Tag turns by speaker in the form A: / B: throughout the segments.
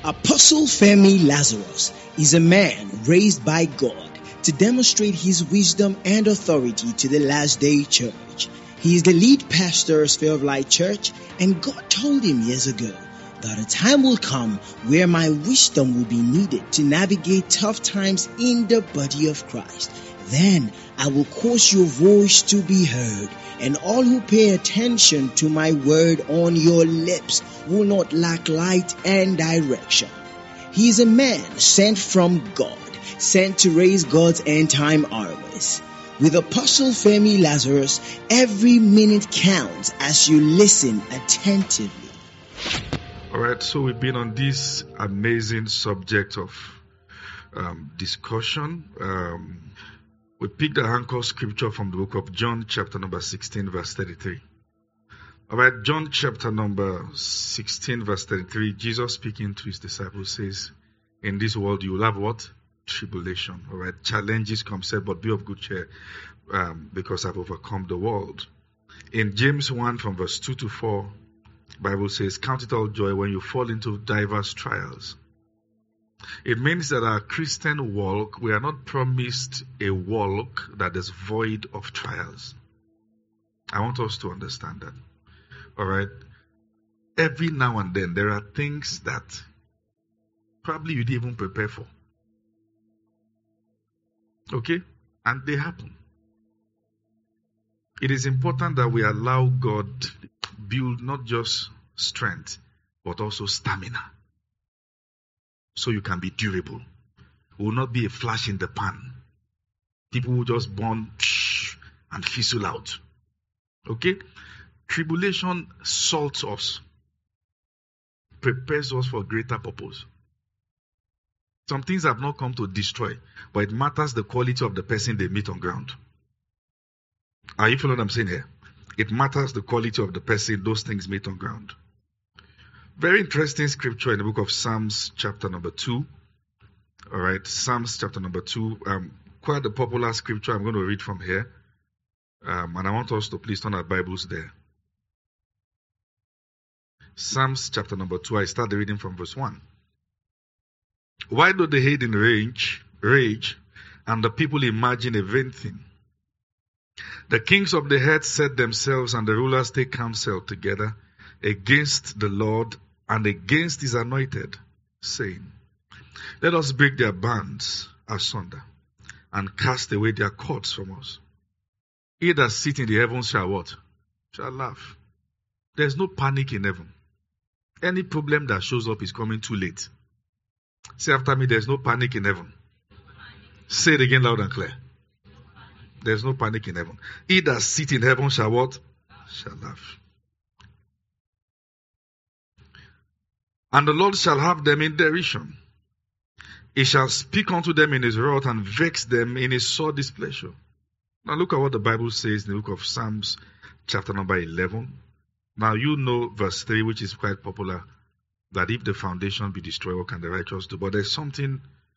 A: Apostle Femi Lazarus is a man raised by God to demonstrate his wisdom and authority to the last day church. He is the lead pastor of Sphere of Light Church, and God told him years ago that a time will come where my wisdom will be needed to navigate tough times in the body of Christ. Then I will cause your voice to be heard, and all who pay attention to my word on your lips will not lack light and direction. He is a man sent from God, sent to raise God's end-time armies. With Apostle Femi Lazarus, every minute counts as you listen attentively.
B: All right, so we've been on this amazing subject of discussion. We picked the anchor scripture from the book of John, chapter number 16, verse 33. All right, John chapter number 16, verse 33, Jesus speaking to his disciples says, in this world you will have what? Tribulation. All right, challenges come, said, but be of good cheer because I've overcome the world. In James 1 from verse 2 to 4, Bible says, count it all joy when you fall into diverse trials. It means that our Christian walk, we are not promised a walk that is void of trials. I want us to understand that. All right? Every now and then, there are things that probably you didn't even prepare for. Okay? And they happen. It is important that we allow God build not just strength, but also stamina. So you can be durable. It will not be a flash in the pan. People will just burn and fizzle out. Okay? Tribulation salts us, prepares us for a greater purpose. Some things have not come to destroy, but it matters the quality of the person they meet on ground. Are you following what I'm saying here? It matters the quality of the person those things meet on ground. Very interesting scripture in the book of Psalms chapter number 2. All right, Psalms chapter number 2. Quite a popular scripture I'm going to read from here. And I want us to please turn our Bibles there. Psalms chapter number 2. I start the reading from verse 1. Why do the heathen rage, and the people imagine a vain thing? The kings of the earth set themselves, and the rulers take counsel together against the Lord and against his anointed, saying, let us break their bands asunder and cast away their cords from us. He that sits in the heavens shall what? Shall laugh. There's no panic in heaven. Any problem that shows up is coming too late. Say after me, there's no panic in heaven. Say it again loud and clear. There's no panic in heaven. He that sits in heaven shall what? Shall laugh. And the Lord shall have them in derision. He shall speak unto them in his wrath and vex them in his sore displeasure. Now look at what the Bible says in the book of Psalms, chapter number 11. Now you know verse 3, which is quite popular, that if the foundation be destroyed, what can the righteous do? But there's something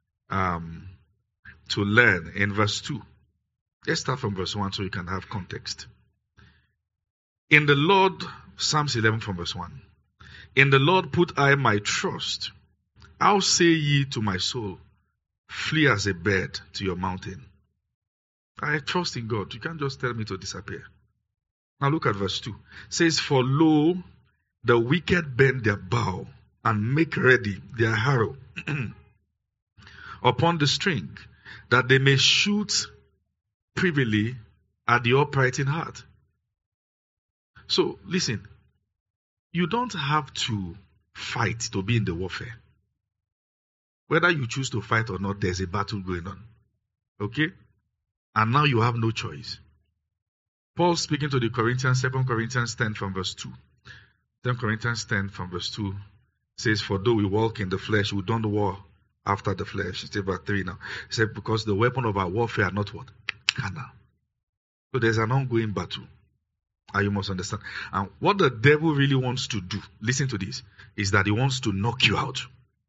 B: to learn in verse 2. Let's start from verse 1 so you can have context. In the Lord, Psalms 11 from verse 1. In the Lord put I my trust. How say ye to my soul, flee as a bird to your mountain? I trust in God. You can't just tell me to disappear. Now look at verse 2. It says, for lo, the wicked bend their bow and make ready their arrow upon the string, that they may shoot privily at the upright in heart. So, listen, you don't have to fight to be in the warfare. Whether you choose to fight or not, there's a battle going on. Okay? And now you have no choice. Paul speaking to the Corinthians, 2 Corinthians 10 from verse 2. 2 Corinthians 10 from verse 2 says, for though we walk in the flesh, we don't war after the flesh. It's verse 3 now. He said, because the weapon of our warfare are not what? Carnal. So there's an ongoing battle. And you must understand. And what the devil really wants to do, listen to this, is that he wants to knock you out.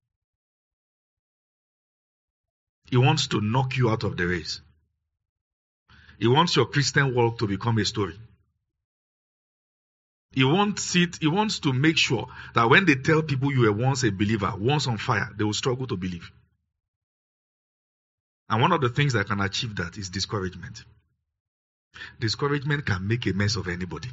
B: He wants to knock you out of the race. He wants your Christian walk to become a story. He wants to make sure that when they tell people you were once a believer, once on fire, they will struggle to believe. And one of the things that can achieve that is discouragement. Discouragement can make a mess of anybody.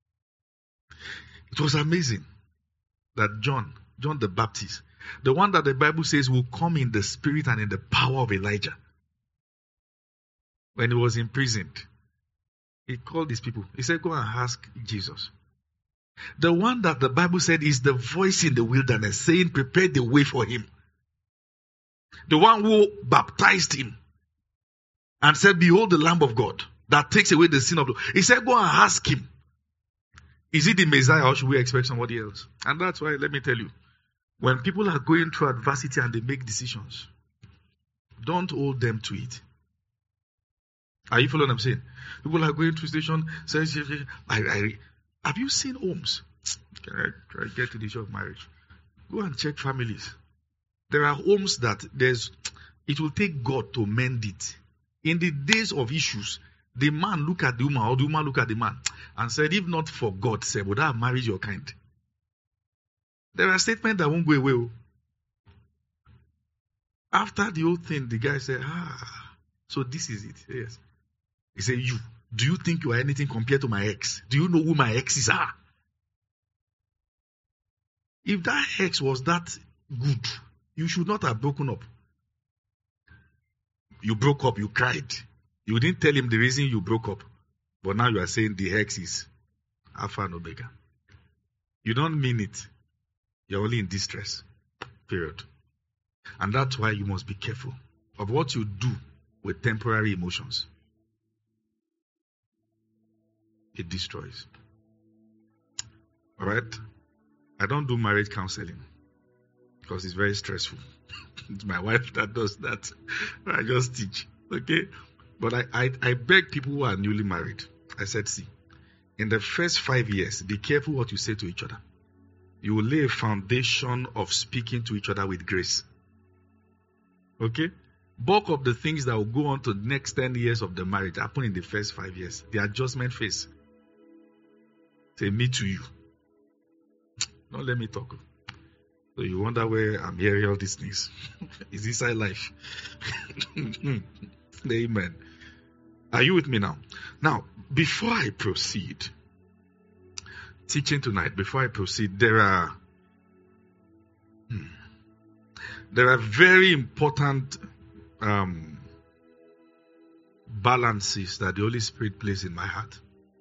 B: It was amazing that John the Baptist, the one that the Bible says will come in the spirit and in the power of Elijah, when he was imprisoned, he called these people. He said, go and ask Jesus. The one that the Bible said is the voice in the wilderness, saying, prepare the way for him. The one who baptized him and said, behold the Lamb of God that takes away the sin of the world. He said, go and ask him. Is he the Messiah or should we expect somebody else? And that's why, let me tell you, when people are going through adversity and they make decisions, don't hold them to it. Are you following what I'm saying? People are going through station, says, have you seen homes? Can I try to get to the issue of marriage? Go and check families. There are homes that it will take God to mend it. In the days of issues, the man look at the woman or the woman look at the man and said, if not for God, say, would I have married your kind? There are statements that won't go away. After the whole thing, the guy said, so this is it. Yes. He said, do you think you are anything compared to my ex? Do you know who my exes are? If that ex was that good, you should not have broken up. You broke up, you cried. You didn't tell him the reason you broke up. But now you are saying the ex is Alpha and Omega. You don't mean it. You're only in distress. Period. And that's why you must be careful of what you do with temporary emotions. It destroys. All right? I don't do marriage counseling because it's very stressful. It's my wife that does that. I just teach. Okay? But I beg people who are newly married. I said, see, in the first 5 years, be careful what you say to each other. You will lay a foundation of speaking to each other with grace. Okay? Bulk of the things that will go on to the next 10 years of the marriage happen in the first 5 years. The adjustment phase. Say me to you. Don't let me talk. So you wonder where I'm hearing all these things. It's inside life. Amen. Are you with me now? Now, before I proceed, teaching tonight, before I proceed, there are very important balances that the Holy Spirit places in my heart.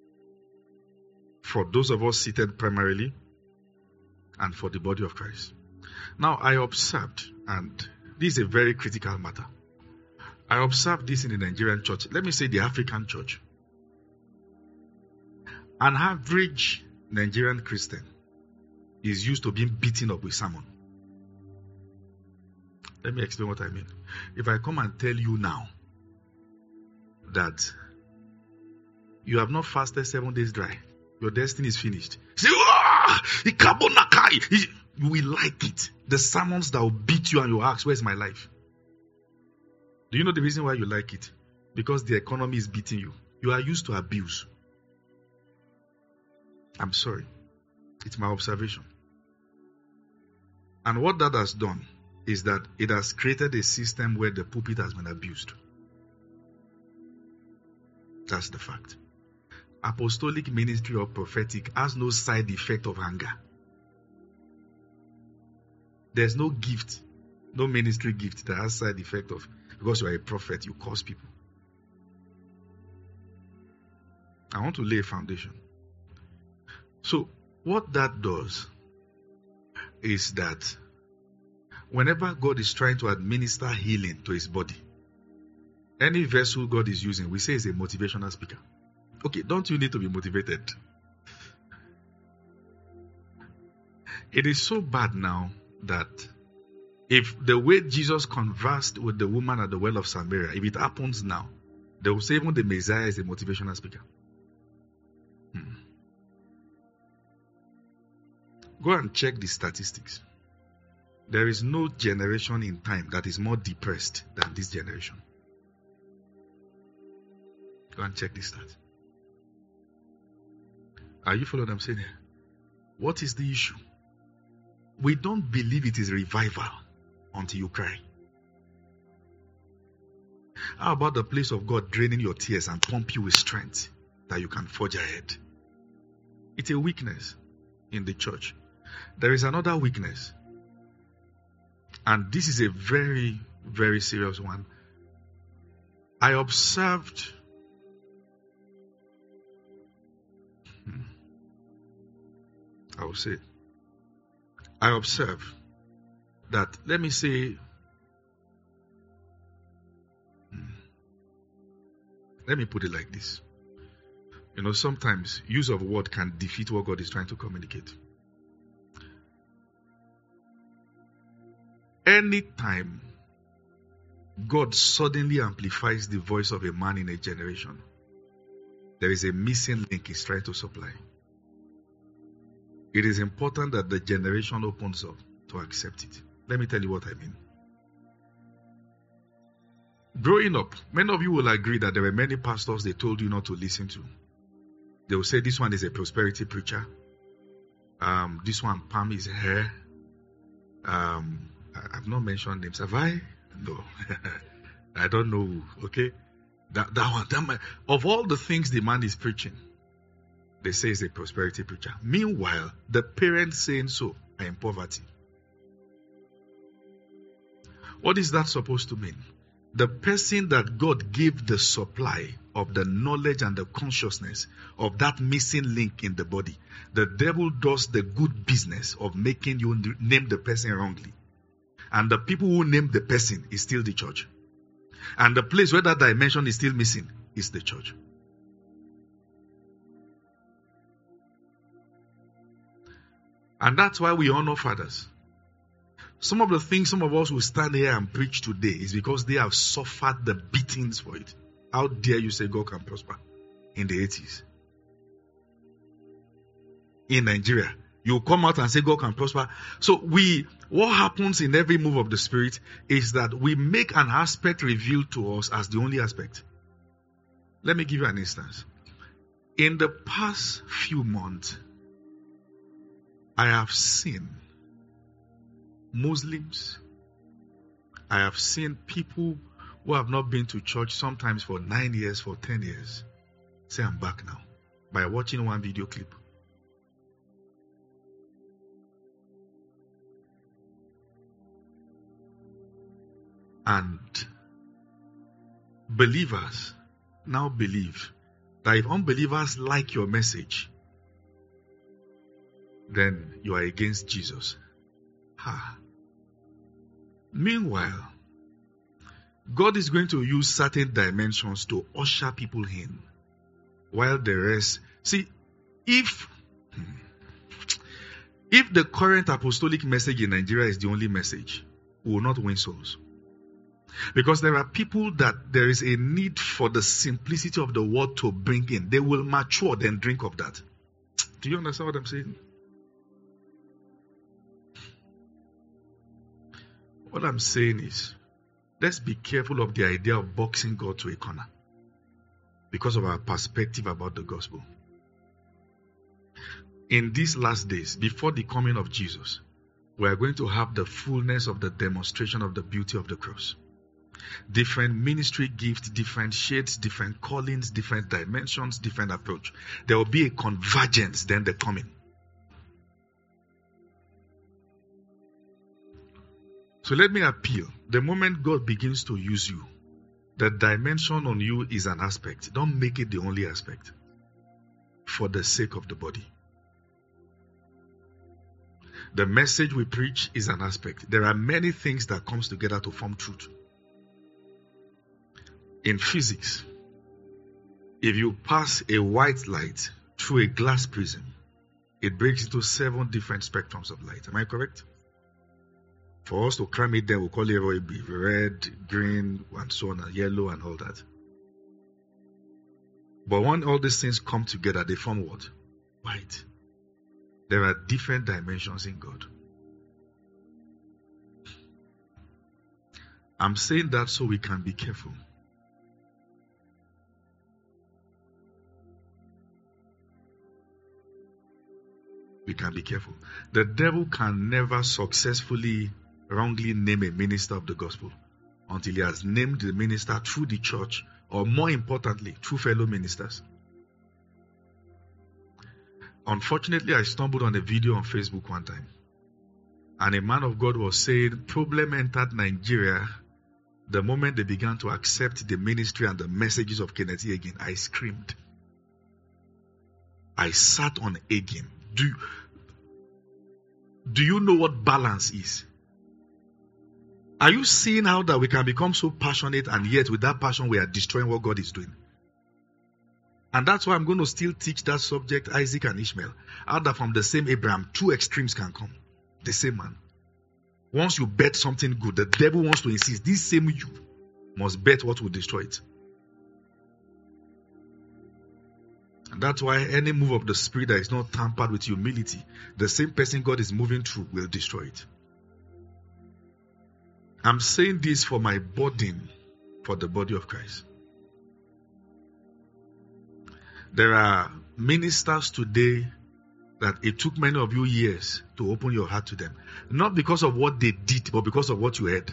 B: For those of us seated primarily, and for the body of Christ. Now, I observed, and this is a very critical matter. I observed this in the Nigerian church. Let me say the African church. An average Nigerian Christian is used to being beaten up with sermon. Let me explain what I mean. If I come and tell you now that you have not fasted 7 days dry, your destiny is finished. Say, you will like it. The sermons that will beat you and you ask, where's my life? Do you know the reason why you like it? Because the economy is beating you. You are used to abuse. I'm sorry. It's my observation. And what that has done is that it has created a system where the pulpit has been abused. That's the fact. Apostolic ministry or prophetic has no side effect of anger. There's no gift, no ministry gift that has side effect of, because you are a prophet, you curse people. I want to lay a foundation. So, what that does is that whenever God is trying to administer healing to his body, any vessel God is using, we say is a motivational speaker. Okay, don't you need to be motivated? It is so bad now that if the way Jesus conversed with the woman at the well of Samaria, if it happens now, they will say even the Messiah is a motivational speaker. Go and check the statistics. There is no generation in time that is more depressed than this generation. Go and check this stat. Are you following what I'm saying here? What is the issue? We don't believe it is revival until you cry. How about the place of God draining your tears and pump you with strength that you can forge ahead? It's a weakness in the church. There is another weakness, and this is a very, very serious one. I observed that, let me say, let me put it like this. Sometimes use of word can defeat what God is trying to communicate. Anytime God suddenly amplifies the voice of a man in a generation, there is a missing link he's trying to supply. It is important that the generation opens up to accept it. Let me tell you what I mean. Growing up, many of you will agree that there were many pastors they told you not to listen to. They will say, this one is a prosperity preacher. This one, Pam, is hair. I've not mentioned names. Have I? No. I don't know. Okay. That one. Of all the things the man is preaching, they say he's a prosperity preacher. Meanwhile, the parents saying so are in poverty. What is that supposed to mean? The person that God gave the supply of the knowledge and the consciousness of that missing link in the body, the devil does the good business of making you name the person wrongly. And the people who name the person is still the church. And the place where that dimension is still missing is the church. And that's why we honor fathers. Some of the things some of us will stand here and preach today is because they have suffered the beatings for it. How dare you say God can prosper in the 80s? In Nigeria, you come out and say God can prosper. So what happens in every move of the Spirit is that we make an aspect revealed to us as the only aspect. Let me give you an instance. In the past few months, I have seen Muslims, I have seen people who have not been to church sometimes for 9 years, for 10 years, say I'm back now by watching one video clip. And believers now believe that if unbelievers like your message, then you are against Jesus. Meanwhile, God is going to use certain dimensions to usher people in, while the rest... See, if the current apostolic message in Nigeria is the only message, we will not win souls. Because there are people that there is a need for the simplicity of the word to bring in. They will mature, then drink of that. Do you understand what I'm saying? What I'm saying is, let's be careful of the idea of boxing God to a corner because of our perspective about the gospel. In these last days, before the coming of Jesus, we are going to have the fullness of the demonstration of the beauty of the cross. Different ministry gifts, different shades, different callings, different dimensions, different approach. There will be a convergence, then the coming. So let me appeal. The moment God begins to use you, the dimension on you is an aspect. Don't make it the only aspect for the sake of the body. The message we preach is an aspect. There are many things that comes together to form truth. In physics, if you pass a white light through a glass prism, it breaks into 7 different spectrums of light. Am I correct? For us to cram it there, we'll call it red, green, and so on, and yellow, and all that. But when all these things come together, they form what? White. There are different dimensions in God. I'm saying that so we can be careful. we can be careful. The devil can never successfully wrongly name a minister of the gospel until he has named the minister through the church, or more importantly, through fellow ministers. Unfortunately, I stumbled on a video on Facebook one time, and a man of God was saying, problem entered Nigeria the moment they began to accept the ministry and the messages of Kenneth Hagin. I screamed. I sat on Hagin. Do you know what balance is? Are you seeing how that we can become so passionate, and yet with that passion we are destroying what God is doing? And that's why I'm going to still teach that subject, Isaac and Ishmael. How that from the same Abraham, two extremes can come. The same man. Once you bet something good, the devil wants to insist, this same you must bet what will destroy it. And that's why any move of the spirit that is not tampered with humility, the same person God is moving through will destroy it. I'm saying this for my burden for the body of Christ. There are ministers today that it took many of you years to open your heart to them. Not because of what they did, but because of what you heard.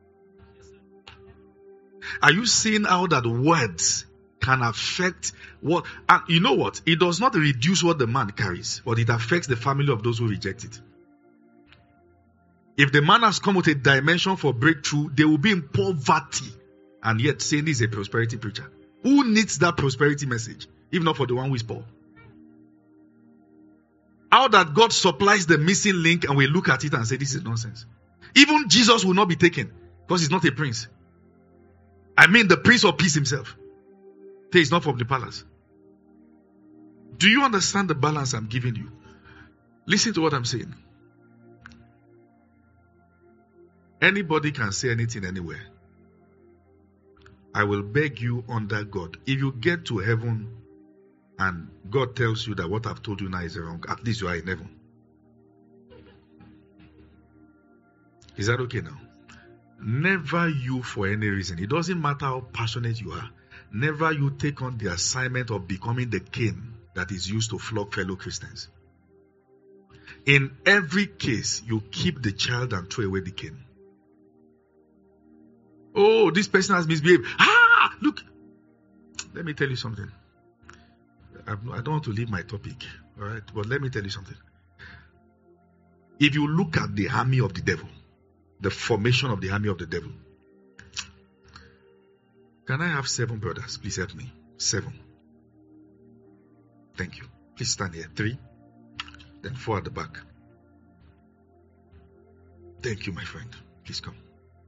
B: Are you seeing how that words can affect what? And you know what? It does not reduce what the man carries, but it affects the family of those who reject it. If the man has come with a dimension for breakthrough, they will be in poverty, and yet saying this is a prosperity preacher. Who needs that prosperity message, if not for the one who is poor? How that God supplies the missing link, and we look at it and say this is nonsense. Even Jesus will not be taken because he's not a prince. I mean the Prince of Peace himself. He is not from the palace. Do you understand the balance I'm giving you? Listen to what I'm saying. Anybody can say anything anywhere. I will beg you under God. If you get to heaven and God tells you that what I've told you now is wrong, at least you are in heaven. Is that okay now? Never you for any reason. It doesn't matter how passionate you are. Never you take on the assignment of becoming the cane that is used to flog fellow Christians. In every case, you keep the child and throw away the cane. Oh, this person has misbehaved. Look. Let me tell you something. I don't want to leave my topic, all right? But let me tell you something. If you look at the army of the devil, the formation of the army of the devil. Can I have 7 brothers? Please help me. 7. Thank you. Please stand here. 3. Then 4 at the back. Thank you, my friend. Please come.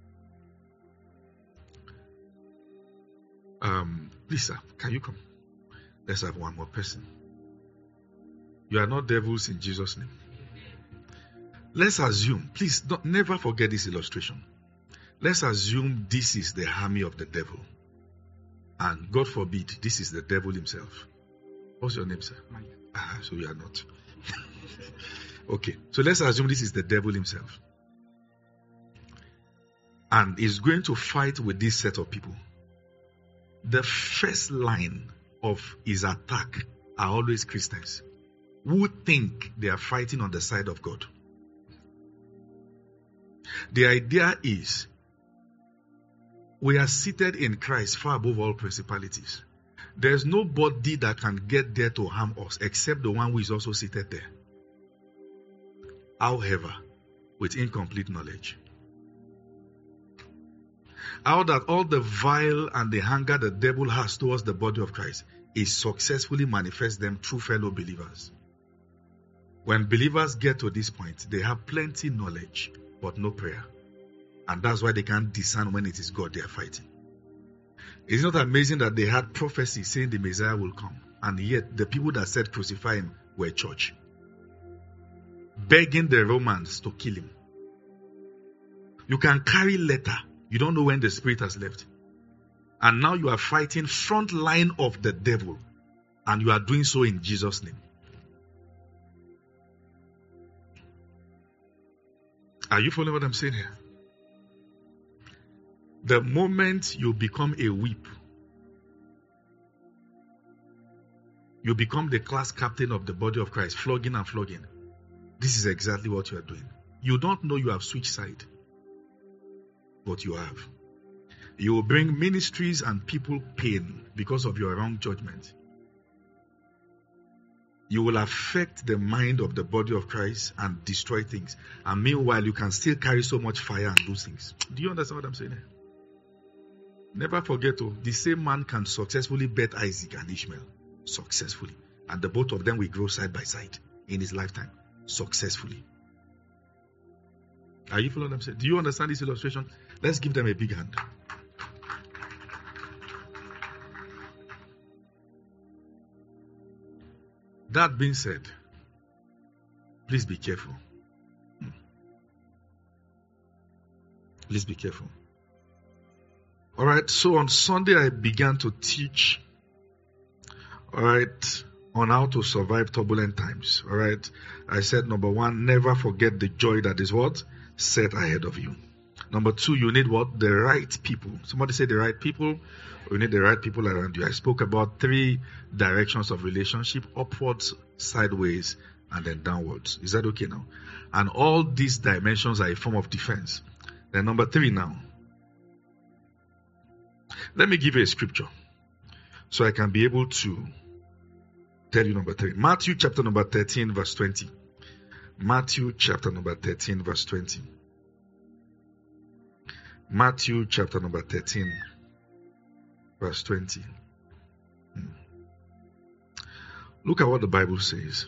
B: Please, sir, can you come? Let's have one more person. You are not devils in Jesus' name. Let's assume, please never forget this illustration. Let's assume this is the army of the devil. And God forbid, this is the devil himself. What's your name, sir? So you are not. Okay, so let's assume this is the devil himself. And he's going to fight with this set of people. The first line of his attack are always Christians who think they are fighting on the side of God. The idea is we are seated in Christ far above all principalities. There's nobody that can get there to harm us except the one who is also seated there. However, with incomplete knowledge. How that all the vile and the hunger the devil has towards the body of Christ is successfully manifests them through fellow believers. When believers get to this point, they have plenty knowledge, but no prayer. And that's why they can't discern when it is God they are fighting. It's not amazing that they had prophecy saying the Messiah will come, and yet the people that said crucify him were church, begging the Romans to kill him. You can carry letter. You don't know when the spirit has left. And now you are fighting front line of the devil. And you are doing so in Jesus' name. Are you following what I'm saying here? The moment you become a whip, you become the class captain of the body of Christ, flogging and flogging. This is exactly what you are doing. You don't know you have switched side, but you have. You will bring ministries and people pain because of your wrong judgment. You will affect the mind of the body of Christ and destroy things. And meanwhile, you can still carry so much fire and do things. Do you understand what I'm saying here? Never forget, the same man can successfully bet Isaac and Ishmael. Successfully. And the both of them will grow side by side in his lifetime. Successfully. Are you following what I'm saying? Do you understand this illustration? Let's give them a big hand. That being said, please be careful. Please be careful. Alright, so on Sunday I began to teach, alright, on how to survive turbulent times. Alright, I said number 1, never forget the joy that is what? Set ahead of you. Number 2, you need what? The right people. Somebody say the right people. You need the right people around you. I spoke about 3 directions of relationship: upwards, sideways, and then downwards. Is that okay now? And all these dimensions are a form of defense. Then number 3 now. Let me give you a scripture so I can be able to tell you number 3. Matthew chapter number 13 verse 20. Matthew chapter number 13 verse 20. Matthew chapter number 13 verse 20. Look at what the Bible says.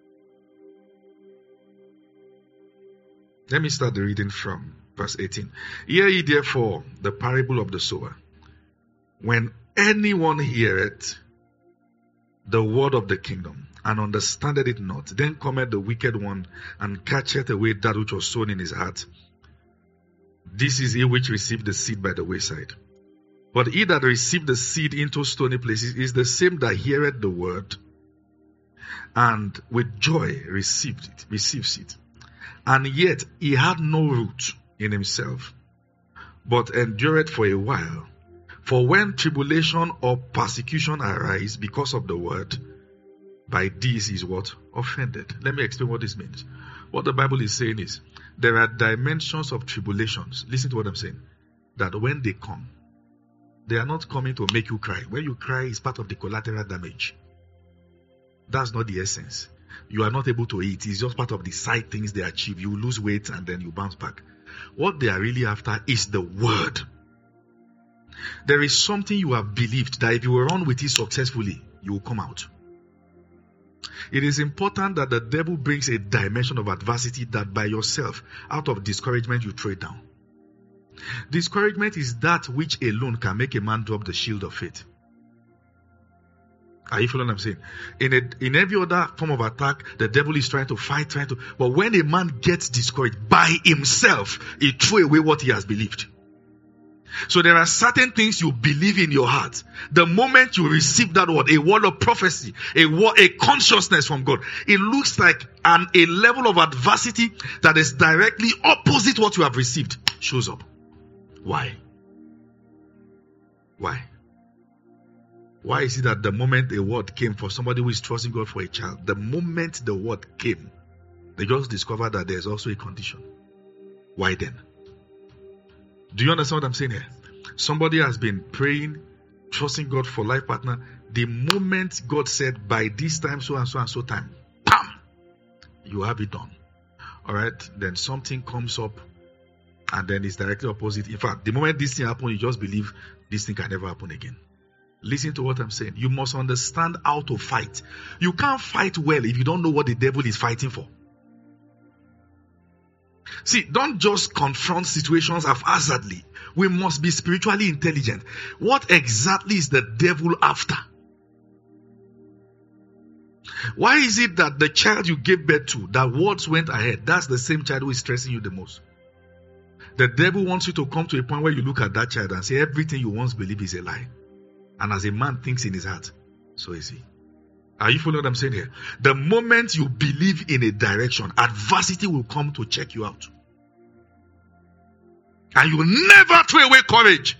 B: Let me start the reading from verse 18. Hear ye therefore the parable of the sower. When anyone heareth the word of the kingdom, and understandeth it not, then cometh the wicked one, and catcheth away that which was sown in his heart. This is he which received the seed by the wayside. But he that received the seed into stony places is the same that heareth the word, and with joy receives it. And yet he had no root in himself, but endureth for a while. For when tribulation or persecution arise because of the word, by this is what? Offended. Let me explain what this means. What the Bible is saying is, there are dimensions of tribulations. Listen to what I'm saying. That when they come, they are not coming to make you cry. When you cry, it's part of the collateral damage. That's not the essence. You are not able to eat. It's just part of the side things they achieve. You lose weight and then you bounce back. What they are really after is the word. There is something you have believed that if you will run with it successfully, you will come out. It is important that the devil brings a dimension of adversity that by yourself, out of discouragement, you throw it down. Discouragement is that which alone can make a man drop the shield of faith. Are you following what I'm saying? In every other form of attack, the devil is trying to fight, but when a man gets discouraged by himself, he throws away what he has believed. So there are certain things you believe in your heart. The moment you receive that word, a word of prophecy, a consciousness from God, it looks like a level of adversity that is directly opposite what you have received shows up. Why? Why? Why is it that the moment a word came for somebody who is trusting God for a child, the moment the word came, they just discovered that there's also a condition? Why then? Do you understand what I'm saying here? Somebody has been praying, trusting God for life partner. The moment God said, by this time, so and so and so time, bam! You have it done. Alright? Then something comes up and then it's directly opposite. In fact, the moment this thing happens, you just believe this thing can never happen again. Listen to what I'm saying. You must understand how to fight. You can't fight well if you don't know what the devil is fighting for. See, don't just confront situations haphazardly. We must be spiritually intelligent. What exactly is the devil after? Why is it that the child you gave birth to, that words went ahead, that's the same child who is stressing you the most? The devil wants you to come to a point where you look at that child and say everything you once believed is a lie. And as a man thinks in his heart, so is he. Are you following what I'm saying here? The moment you believe in a direction, adversity will come to check you out. And you will never throw away courage.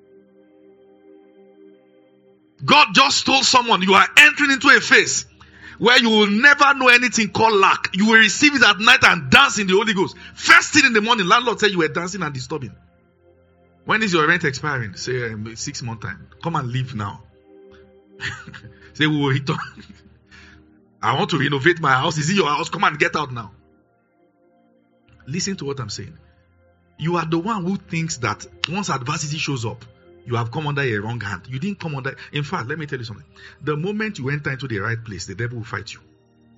B: God just told someone, you are entering into a phase where you will never know anything called lack. You will receive it at night and dance in the Holy Ghost. First thing in the morning, landlord said you were dancing and disturbing. When is your rent expiring? Say 6 months time. Come and leave now. Say we will return. I want to renovate my house. Is it your house? Come and get out now. Listen to what I'm saying. You are the one who thinks that once adversity shows up, you have come under a wrong hand. You didn't come under. In fact, let me tell you something. The moment you enter into the right place, the devil will fight you.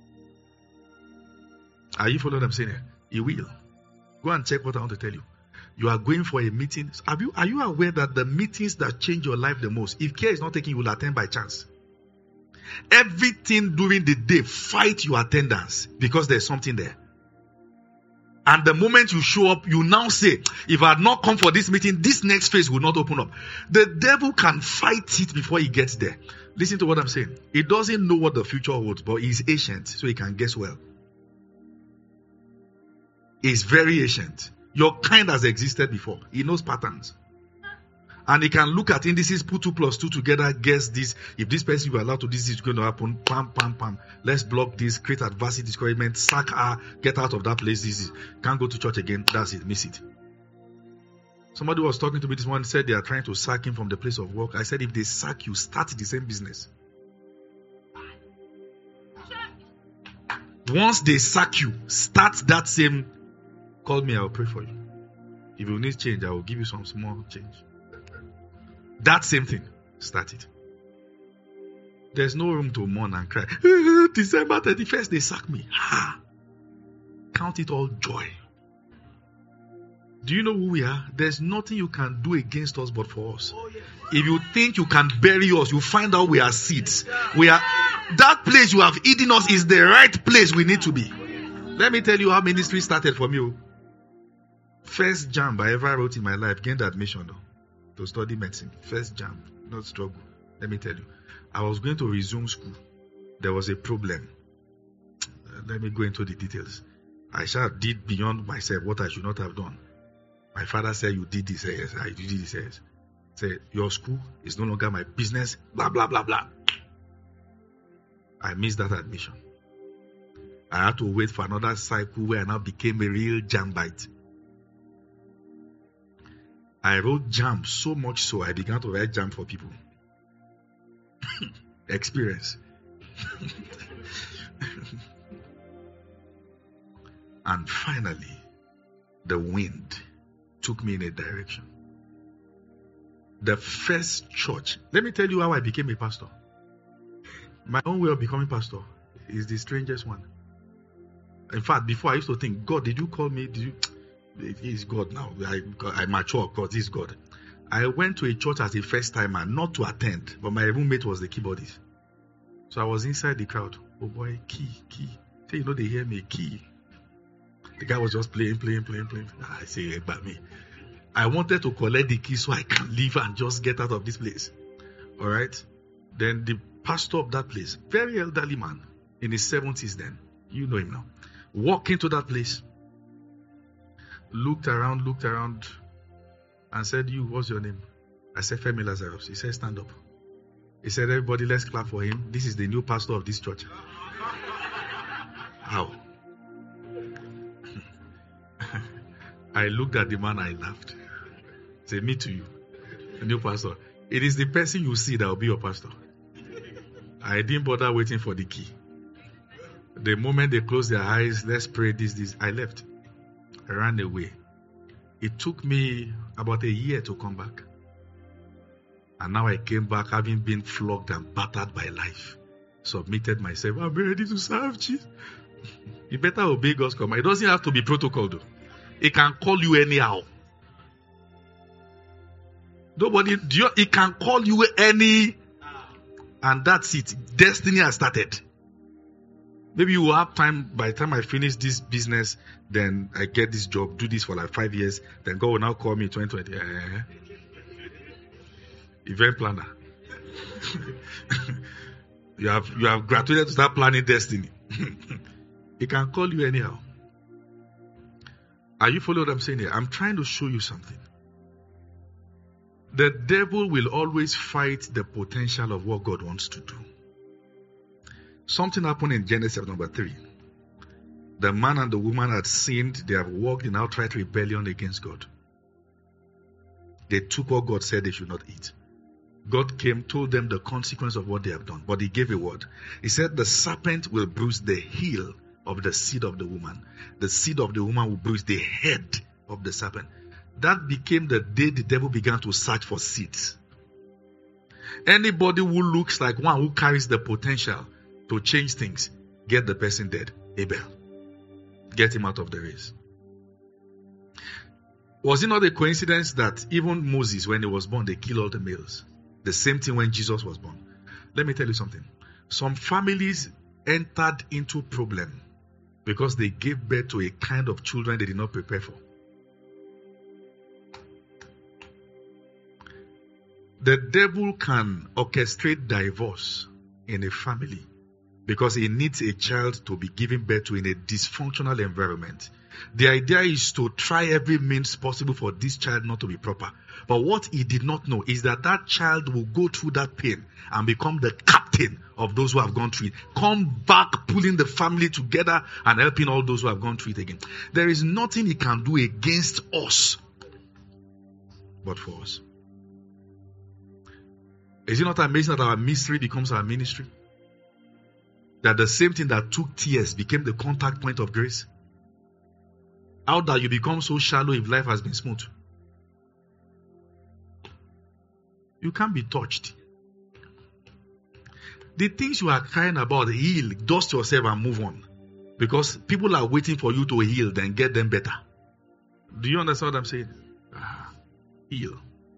B: Are you following what I'm saying here? He will. Go and check what I want to tell you. You are going for a meeting. Are you aware that the meetings that change your life the most, if care is not taken, you will attend by chance? Everything during the day, fight your attendance because there's something there. And the moment you show up, you now say, if I had not come for this meeting, this next phase will not open up. The devil can fight it before he gets there. Listen to what I'm saying. He doesn't know what the future holds, but he's ancient, so he can guess well. He's very ancient. Your kind has existed before. He knows patterns. And he can look at indices, put 2 plus 2 together, guess this. If this person you are allowed to, this is going to happen. Pam, pam, pam. Let's block this, create adversity, discouragement, sack her, get out of that place. This is, can't go to church again. That's it, miss it. Somebody was talking to me this morning, said they are trying to sack him from the place of work. I said, if they sack you, start the same business. Once they sack you, start that same. Call me, I will pray for you. If you need change, I will give you some small change. That same thing, start it. There's no room to mourn and cry. December 31st, they sack me. Count it all joy. Do you know who we are? There's nothing you can do against us but for us. If you think you can bury us, you find out we are seeds. That place you have hidden us is the right place we need to be. Let me tell you how ministry started from you. First jam I ever wrote in my life, gained admission to study medicine. First jam, not struggle. Let me tell you. I was going to resume school. There was a problem. Let me go into the details. I did beyond myself what I should not have done. My father said, you did this. Yes, I did this. Yes. Said, your school is no longer my business. Blah, blah, blah, blah. I missed that admission. I had to wait for another cycle where I now became a real jambite. I wrote jam so much so I began to write jam for people. Experience. And finally, the wind took me in a direction. The first church. Let me tell you how I became a pastor. My own way of becoming pastor is the strangest one. In fact, before I used to think, God, did you call me? He's God now. I mature because he's God. I went to a church as a first timer, not to attend, but my roommate was the keyboardist. So I was inside the crowd. Oh boy, key. Say, you know, they hear me, key. The guy was just playing. I say, about me. I wanted to collect the key so I can leave and just get out of this place. All right. Then the pastor of that place, very elderly man, in his 70s then, you know him now, walked into that place, looked around, and said, you, what's your name? I said, Femi Lazarus. He said, stand up. He said, everybody, let's clap for him. This is the new pastor of this church. How? I looked at the man, I laughed. Say, me to you, the new pastor. It is the person you see that will be your pastor. I didn't bother waiting for the key. The moment they closed their eyes, let's pray this, I left. I ran away. It took me about a year to come back. And now I came back having been flogged and battered by life. Submitted myself. I'm ready to serve Jesus. You better obey God's command. It doesn't have to be protocol though. It can call you anyhow. It can call you any, and that's it. Destiny has started. Maybe you will have time, by the time I finish this business, then I get this job, do this for like 5 years, then God will now call me 2020. Event planner. You have graduated to start planning destiny. It can call you anyhow. Are you following what I'm saying here? I'm trying to show you something. The devil will always fight the potential of what God wants to do. Something happened in Genesis number 3. The man and the woman had sinned. They have walked in outright rebellion against God. They took what God said they should not eat. God came, told them the consequence of what they have done. But he gave a word. He said, the serpent will bruise the heel of the seed of the woman. The seed of the woman will bruise the head of the serpent. That became the day the devil began to search for seeds. Anybody who looks like one who carries the potential to change things, get the person dead. Abel. Get him out of the race. Was it not a coincidence that even Moses, when he was born, they killed all the males? The same thing when Jesus was born. Let me tell you something. Some families entered into problem because they gave birth to a kind of children they did not prepare for. The devil can orchestrate divorce in a family because he needs a child to be given birth to in a dysfunctional environment. The idea is to try every means possible for this child not to be proper. But what he did not know is that that child will go through that pain and become the captain of those who have gone through it. Come back, pulling the family together and helping all those who have gone through it again. There is nothing he can do against us but for us. Is it not amazing that our mystery becomes our ministry? That the same thing that took tears became the contact point of grace? How that you become so shallow if life has been smooth? You can't be touched. The things you are crying about, heal, dust yourself and move on. Because people are waiting for you to heal, then get them better. Do you understand what I'm saying? Heal.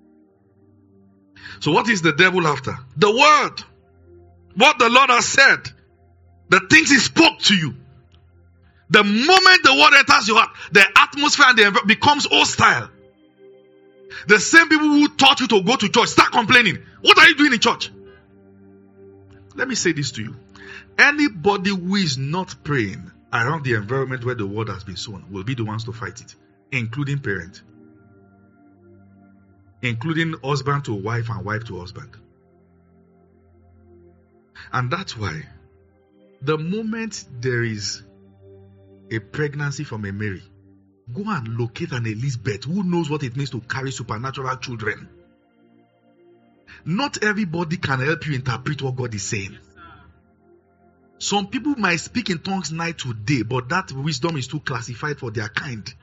B: So what is the devil after? The word. What the Lord has said. The things he spoke to you. The moment the word enters your heart, the atmosphere and the environment becomes hostile. The same people who taught you to go to church start complaining. What are you doing in church? Let me say this to you. Anybody who is not praying around the environment where the word has been sown will be the ones to fight it, including parents, including husband to wife and wife to husband. And that's why the moment there is a pregnancy from a Mary, go and locate an Elizabeth who knows what it means to carry supernatural children. Not everybody can help you interpret what God is saying. Some people might speak in tongues night to day, but that wisdom is too classified for their kind.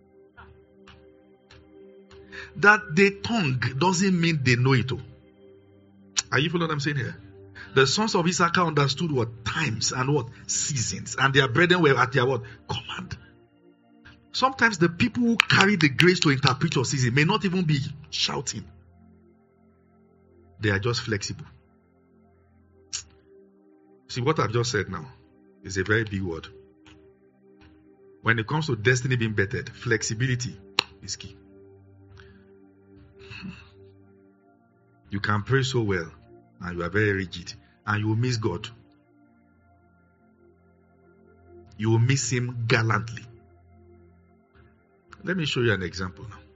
B: That they tongue doesn't mean they know it all. Are you following what I'm saying here? The sons of Issachar understood what times and what seasons, and their brethren were at their what command. Sometimes the people who carry the grace to interpret your season may not even be shouting. They are just flexible. See, what I've just said now is a very big word. When it comes to destiny being bettered, flexibility is key. You can pray so well, and you are very rigid, and you will miss God. You will miss Him gallantly. Let me show you an example now.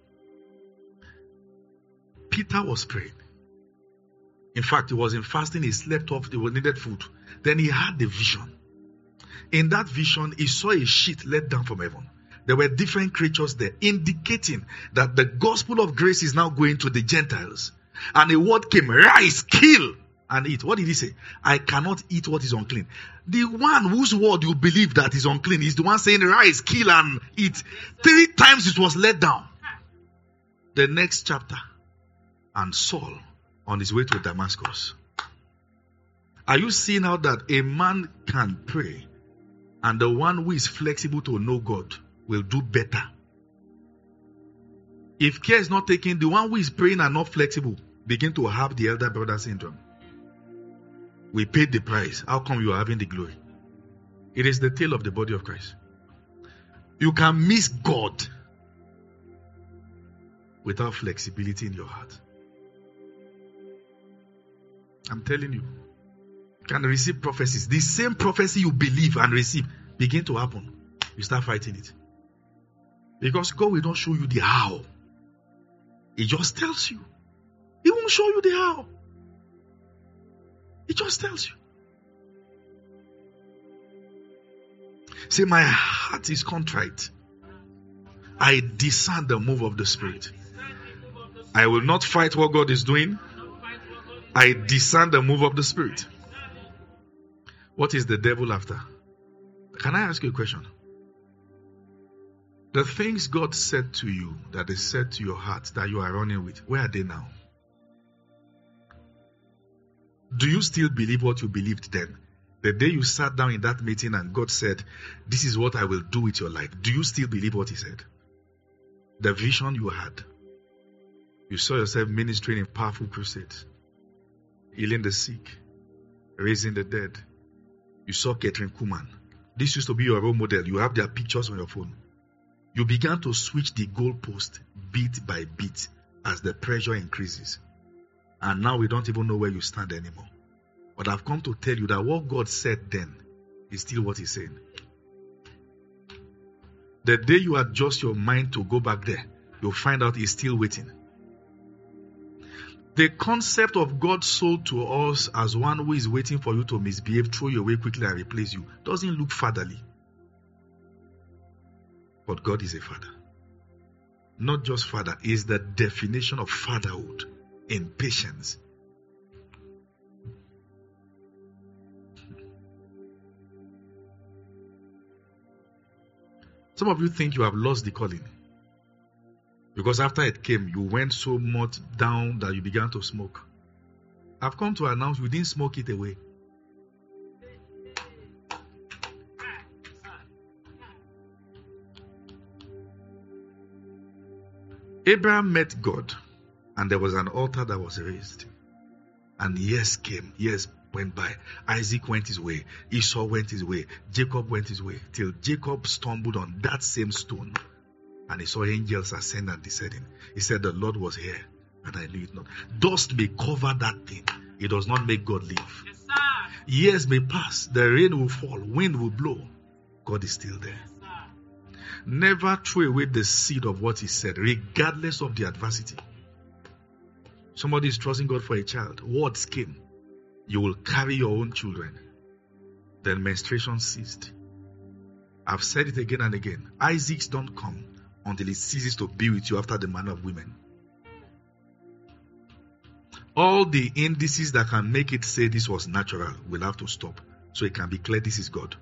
B: Peter was praying. In fact, he was in fasting, he slept off, he needed food. Then he had the vision. In that vision, he saw a sheet let down from heaven. There were different creatures there, indicating that the gospel of grace is now going to the Gentiles. And a word came, rise, kill, and eat. What did he say? I cannot eat what is unclean. The one whose word you believe that is unclean is the one saying, rise, kill, and eat. 3 times it was let down. The next chapter, and Saul on his way to Damascus. Are you seeing how that a man can pray and the one who is flexible to know God will do better? If care is not taken, the one who is praying and not flexible begin to have the elder brother syndrome. We paid the price. How come you are having the glory? It is the tail of the body of Christ. You can miss God without flexibility in your heart. I'm telling you. You can receive prophecies. The same prophecy you believe and receive begin to happen. You start fighting it. Because God will not show you the how. He just tells you. He won't show you the how. He just tells you. Say, my heart is contrite. I discern the move of the Spirit. I will not fight what God is doing. I discern the move of the Spirit. What is the devil after? Can I ask you a question? The things God said to you, that they said to your heart, that you are running with, where are they now? Do you still believe what you believed then? The day you sat down in that meeting and God said, this is what I will do with your life. Do you still believe what He said? The vision you had. You saw yourself ministering in powerful crusades, healing the sick, raising the dead. You saw Catherine Kuhlman. This used to be your role model. You have their pictures on your phone. You began to switch the goalpost bit by bit as the pressure increases. And now we don't even know where you stand anymore. But I've come to tell you that what God said then is still what He's saying. The day you adjust your mind to go back there, you'll find out He's still waiting. The concept of God sold to us as one who is waiting for you to misbehave, throw you away quickly and replace you, doesn't look fatherly. But God is a father. Not just father, He is the definition of fatherhood in patience. Some of you think you have lost the calling. Because after it came, you went so much down that you began to smoke. I've come to announce you didn't smoke it away. Abraham met God, and there was an altar that was raised. And years came, years went by. Isaac went his way, Esau went his way, Jacob went his way, till Jacob stumbled on that same stone. And he saw angels ascend and descending. He said, the Lord was here, and I knew it not. Dust may cover that thing. It does not make God live. Yes, years may pass. The rain will fall. Wind will blow. God is still there. Yes, never throw away the seed of what He said, regardless of the adversity. Somebody is trusting God for a child. Words came. You will carry your own children. Then menstruation ceased. I've said it again and again. Isaacs don't come until he ceases to be with you after the manner of women. All the indices that can make it say this was natural will have to stop, so it can be clear this is God.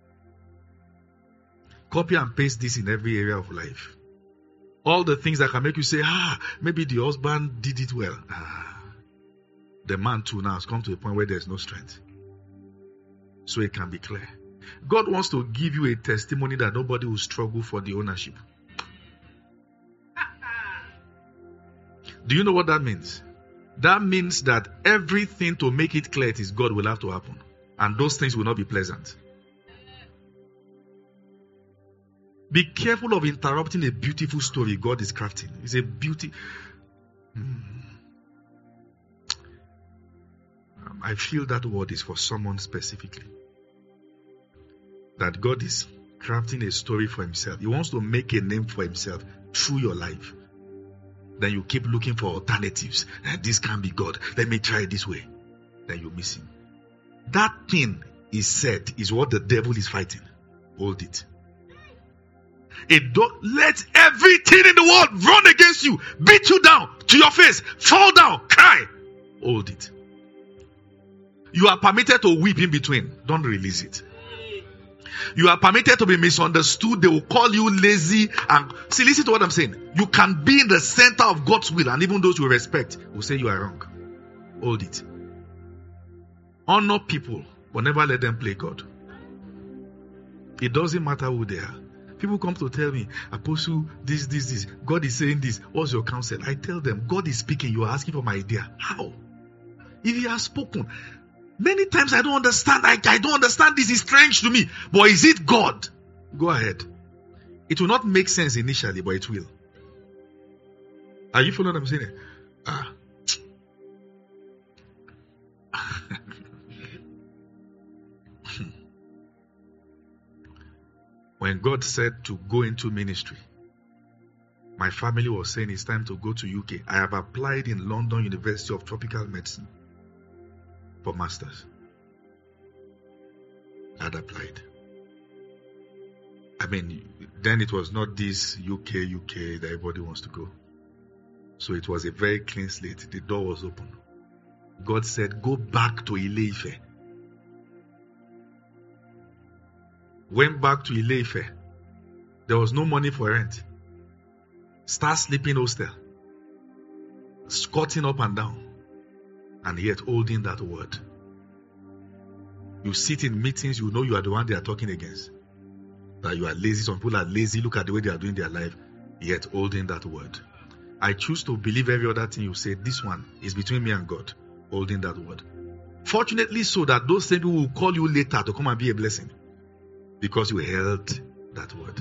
B: Copy and paste this in every area of life. All the things that can make you say, maybe the husband did it well. The man too now has come to a point where there's no strength. So it can be clear. God wants to give you a testimony that nobody will struggle for the ownership. Do you know what that means? That means that everything to make it clear it is God will have to happen. And those things will not be pleasant. Be careful of interrupting a beautiful story God is crafting. It's a beauty. I feel that word is for someone specifically. That God is crafting a story for Himself. He wants to make a name for Himself through your life. Then you keep looking for alternatives. This can't be God. Let me try it this way. Then you miss Him. That thing is said is what the devil is fighting. Hold it. Let everything in the world run against you, beat you down to your face, fall down, cry. Hold it. You are permitted to weep in between. Don't release it. You are permitted to be misunderstood. They will call you lazy. And see, listen to what I'm saying. You can be in the center of God's will, and even those you respect will say you are wrong. Hold it. Honor people, but never let them play God. It doesn't matter who they are. People come to tell me, Apostle, this. God is saying this. What's your counsel? I tell them, God is speaking. You are asking for my idea. How? If He has spoken. Many times I don't understand. I don't understand. This is strange to me. But is it God? Go ahead. It will not make sense initially, but it will. Are you following what I'm saying? When God said to go into ministry, my family was saying it's time to go to UK. I have applied in London University of Tropical Medicine for masters. I had applied. I mean, then it was not this UK that everybody wants to go. So it was a very clean slate. The door was open. God said, go back to Ile-Ife. Went back to Ile-Ife. There was no money for rent. Start sleeping hostel. Squatting up and down. And yet holding that word. You sit in meetings, you know you are the one they are talking against. That you are lazy. Some people are lazy. Look at the way they are doing their life. Yet holding that word. I choose to believe every other thing you say. This one is between me and God. Holding that word. Fortunately so that those same people will call you later to come and be a blessing. Because you held that word.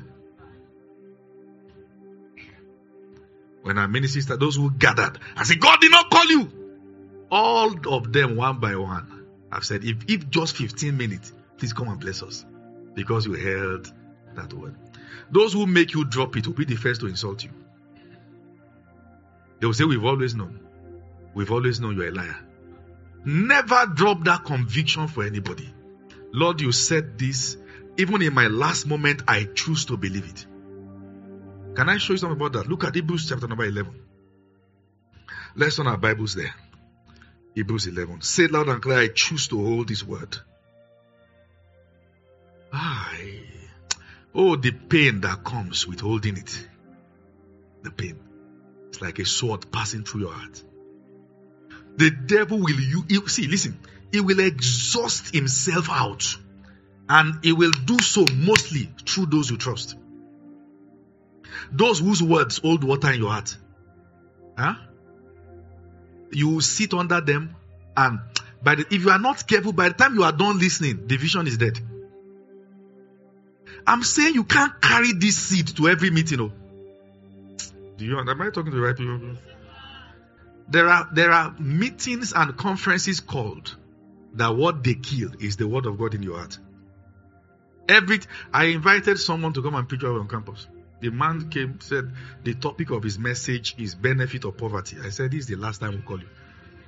B: When our ministry started, those who gathered, I said, God did not call you. All of them, one by one, I've said, if just 15 minutes, please come and bless us. Because you held that word. Those who make you drop it will be the first to insult you. They will say, we've always known. We've always known you're a liar. Never drop that conviction for anybody. Lord, you said this. Even in my last moment, I choose to believe it. Can I show you something about that? Look at Hebrews chapter number 11. Let's turn our Bibles there. Hebrews 11. Say loud and clear, I choose to hold this word. Oh, the pain that comes with holding it. The pain. It's like a sword passing through your heart. The devil will, listen, he will exhaust himself out. And he will do so mostly through those you trust. Those whose words hold water in your heart. You will sit under them, and if you are not careful, by the time you are done listening, the vision is dead. I'm saying you can't carry this seed to every meeting. Am I talking to the right people? There are meetings and conferences called that what they kill is the word of God in your heart. I invited someone to come and preach on campus. The man came, said the topic of his message is benefit of poverty. I said, this is the last time we'll call you.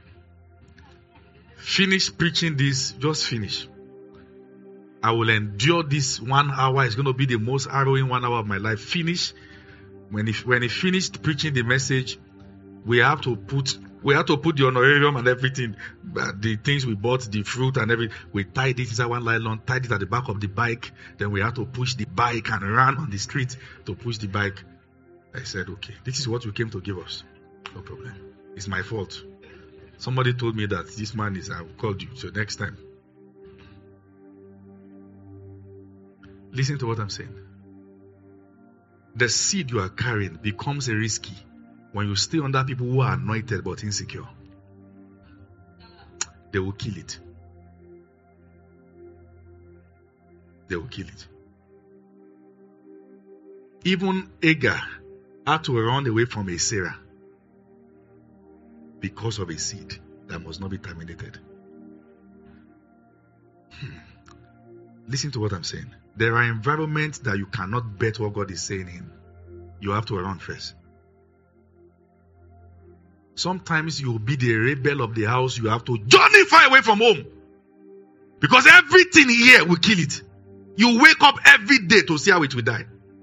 B: Finish preaching this, just finish. I will endure this 1 hour. It's going to be the most harrowing 1 hour of my life. Finish. When he finished preaching the message, we have to put the honorarium and everything, the things we bought, the fruit and everything. We tied it inside one nylon, tied it at the back of the bike. Then we had to push the bike and run on the street to push the bike. I said, okay, this is what you came to give us. No problem. It's my fault. Somebody told me that this man I've called you. So next time. Listen to what I'm saying. The seed you are carrying becomes a risky when you stay under people who are anointed but insecure. They will kill it. They will kill it. Even Hagar had to run away from a Sarah because of a seed that must not be terminated. Listen to what I'm saying. There are environments that you cannot bet what God is saying in. You have to run first. Sometimes you will be the rebel of the house. You have to journey far away from home. Because everything here will kill it. You wake up every day to see how it will die.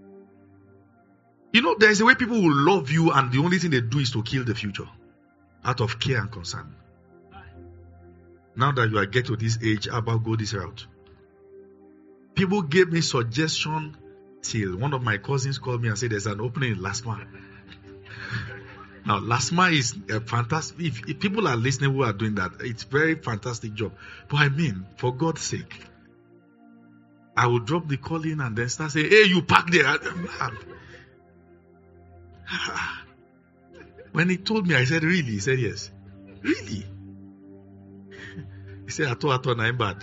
B: There is a way people will love you and the only thing they do is to kill the future. Out of care and concern. Now that you are getting to this age, how about go this route? People gave me suggestion till one of my cousins called me and said there's an opening in Lasma. Now, Lasma is a fantastic. If people are listening who are doing that, it's a very fantastic job. But I mean, for God's sake, I will drop the call in and then start saying, hey, you park there. When he told me, I said, really? He said, yes. Really? He said, Ato, I'm bad.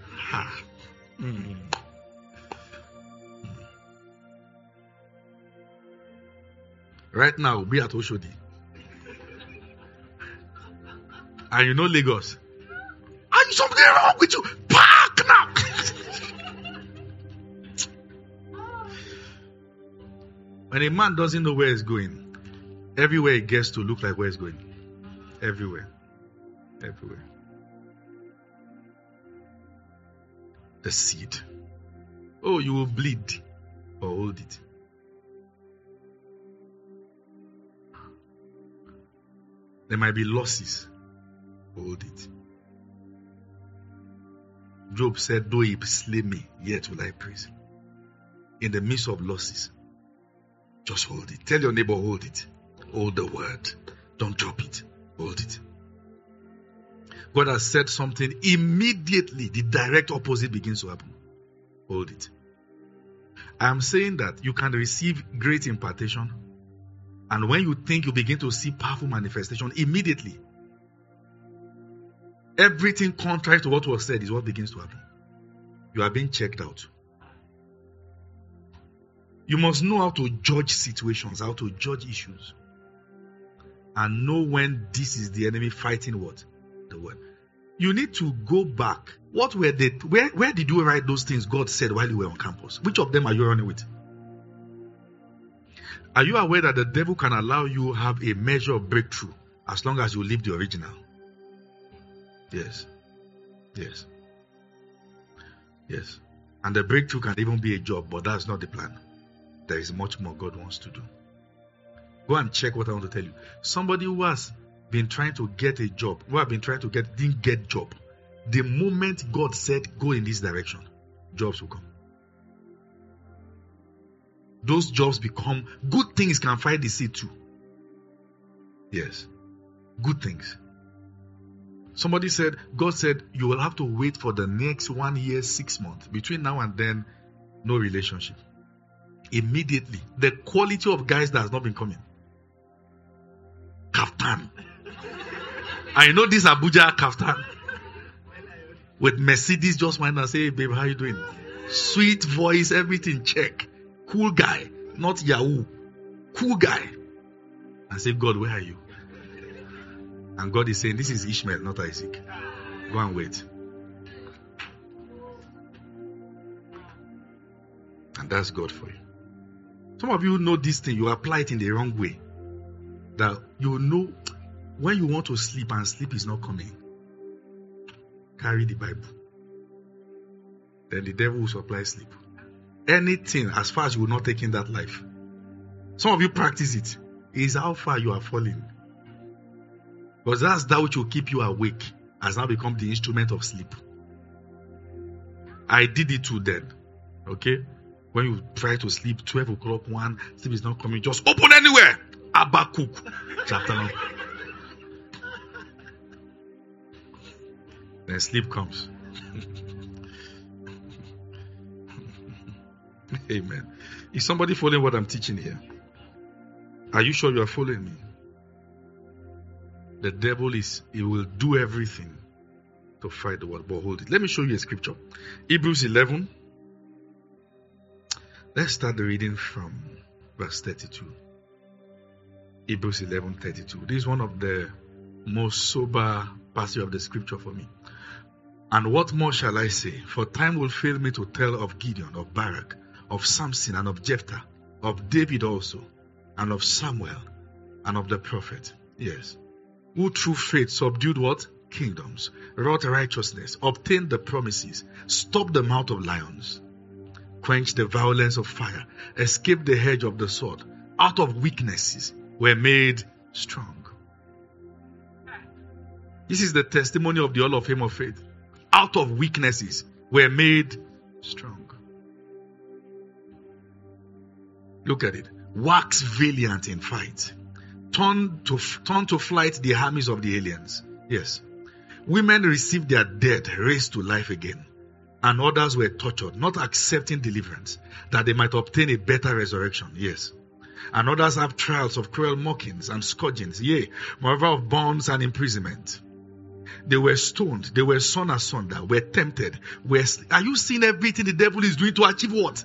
B: Right now, we'll be at Oshodi. And you know Lagos. Are you something wrong with you? Park now! When a man doesn't know where he's going, everywhere he gets to look like where he's going. Everywhere. Everywhere. The seed. Oh, you will bleed. or hold it. There might be losses. Hold it. Job said, though he slay me, yet will I praise him. In the midst of losses, just hold it. Tell your neighbor, hold it. Hold the word. Don't drop it. Hold it. God has said something, immediately the direct opposite begins to happen. Hold it. I am saying that you can receive great impartation, and when you think you begin to see powerful manifestation, immediately everything contrary to what was said is what begins to happen. You are being checked out. You must know how to judge situations, how to judge issues, and know when this is the enemy fighting what? The word. You need to go back. What were they? Where did you write those things God said while you were on campus? Which of them are you running with? Are you aware that the devil can allow you have a measure of breakthrough as long as you leave the original? Yes. Yes. Yes. And the breakthrough can even be a job, but that's not the plan. There is much more God wants to do. Go and check what I want to tell you. Somebody who has been trying to get a job, didn't get job. The moment God said, go in this direction, jobs will come. Those jobs become good things. Can find the seed too. Yes. Good things. Somebody said, God said, you will have to wait for the next 1 year, 6 months. Between now and then, no relationship. Immediately, the quality of guys that has not been coming. Kaftan. I know this Abuja Kaftan. With Mercedes just went and say, hey, babe, how you doing? Sweet voice, everything check. Cool guy, not Yahoo. Cool guy. I say, God, where are you? And God is saying, this is Ishmael, not Isaac. Go and wait. And that's God for you. Some of you know this thing, you apply it in the wrong way. That you know when you want to sleep and sleep is not coming. Carry the Bible. Then the devil will supply sleep. Anything as far as you will not take in that life. Some of you practice it. It is how far you are falling. Because that's that which will keep you awake. Has now become the instrument of sleep. I did it too then. Okay? When you try to sleep, 12 o'clock, 1, sleep is not coming. Just open anywhere. Habakkuk. Chapter 9. Then sleep comes. Amen. Is somebody following what I'm teaching here? Are you sure you are following me? The devil he will do everything to fight the word. But hold it. Let me show you a scripture. Hebrews 11. Let's start the reading from verse 32. Hebrews 11:32. This is one of the most sober passages of the scripture for me. And what more shall I say? For time will fail me to tell of Gideon, of Barak, of Samson, and of Jephthah, of David also, and of Samuel, and of the prophet. Yes. Who through faith subdued what? Kingdoms, wrought righteousness, obtained the promises, stopped the mouth of lions, quenched the violence of fire, escaped the edge of the sword, out of weaknesses were made strong. This is the testimony of the Hall of Fame of Faith. Out of weaknesses were made strong. Look at it. Wax valiant in fight. Turn to flight the armies of the aliens. Yes. Women received their dead raised to life again. And others were tortured, not accepting deliverance, that they might obtain a better resurrection. Yes. And others have trials of cruel mockings and scourgings, yea, moreover of bonds and imprisonment. They were stoned, they were sawn asunder, were tempted. Are you seeing everything the devil is doing to achieve what?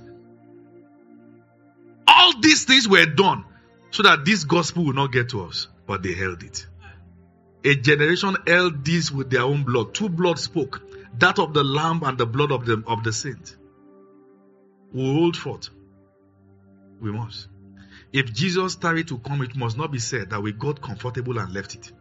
B: All these things were done so that this gospel will not get to us, but they held it. A generation held this with their own blood. 2 blood spoke, that of the lamb and the blood of the saint. We hold forth. We must. If Jesus tarried to come, it must not be said that we got comfortable and left it.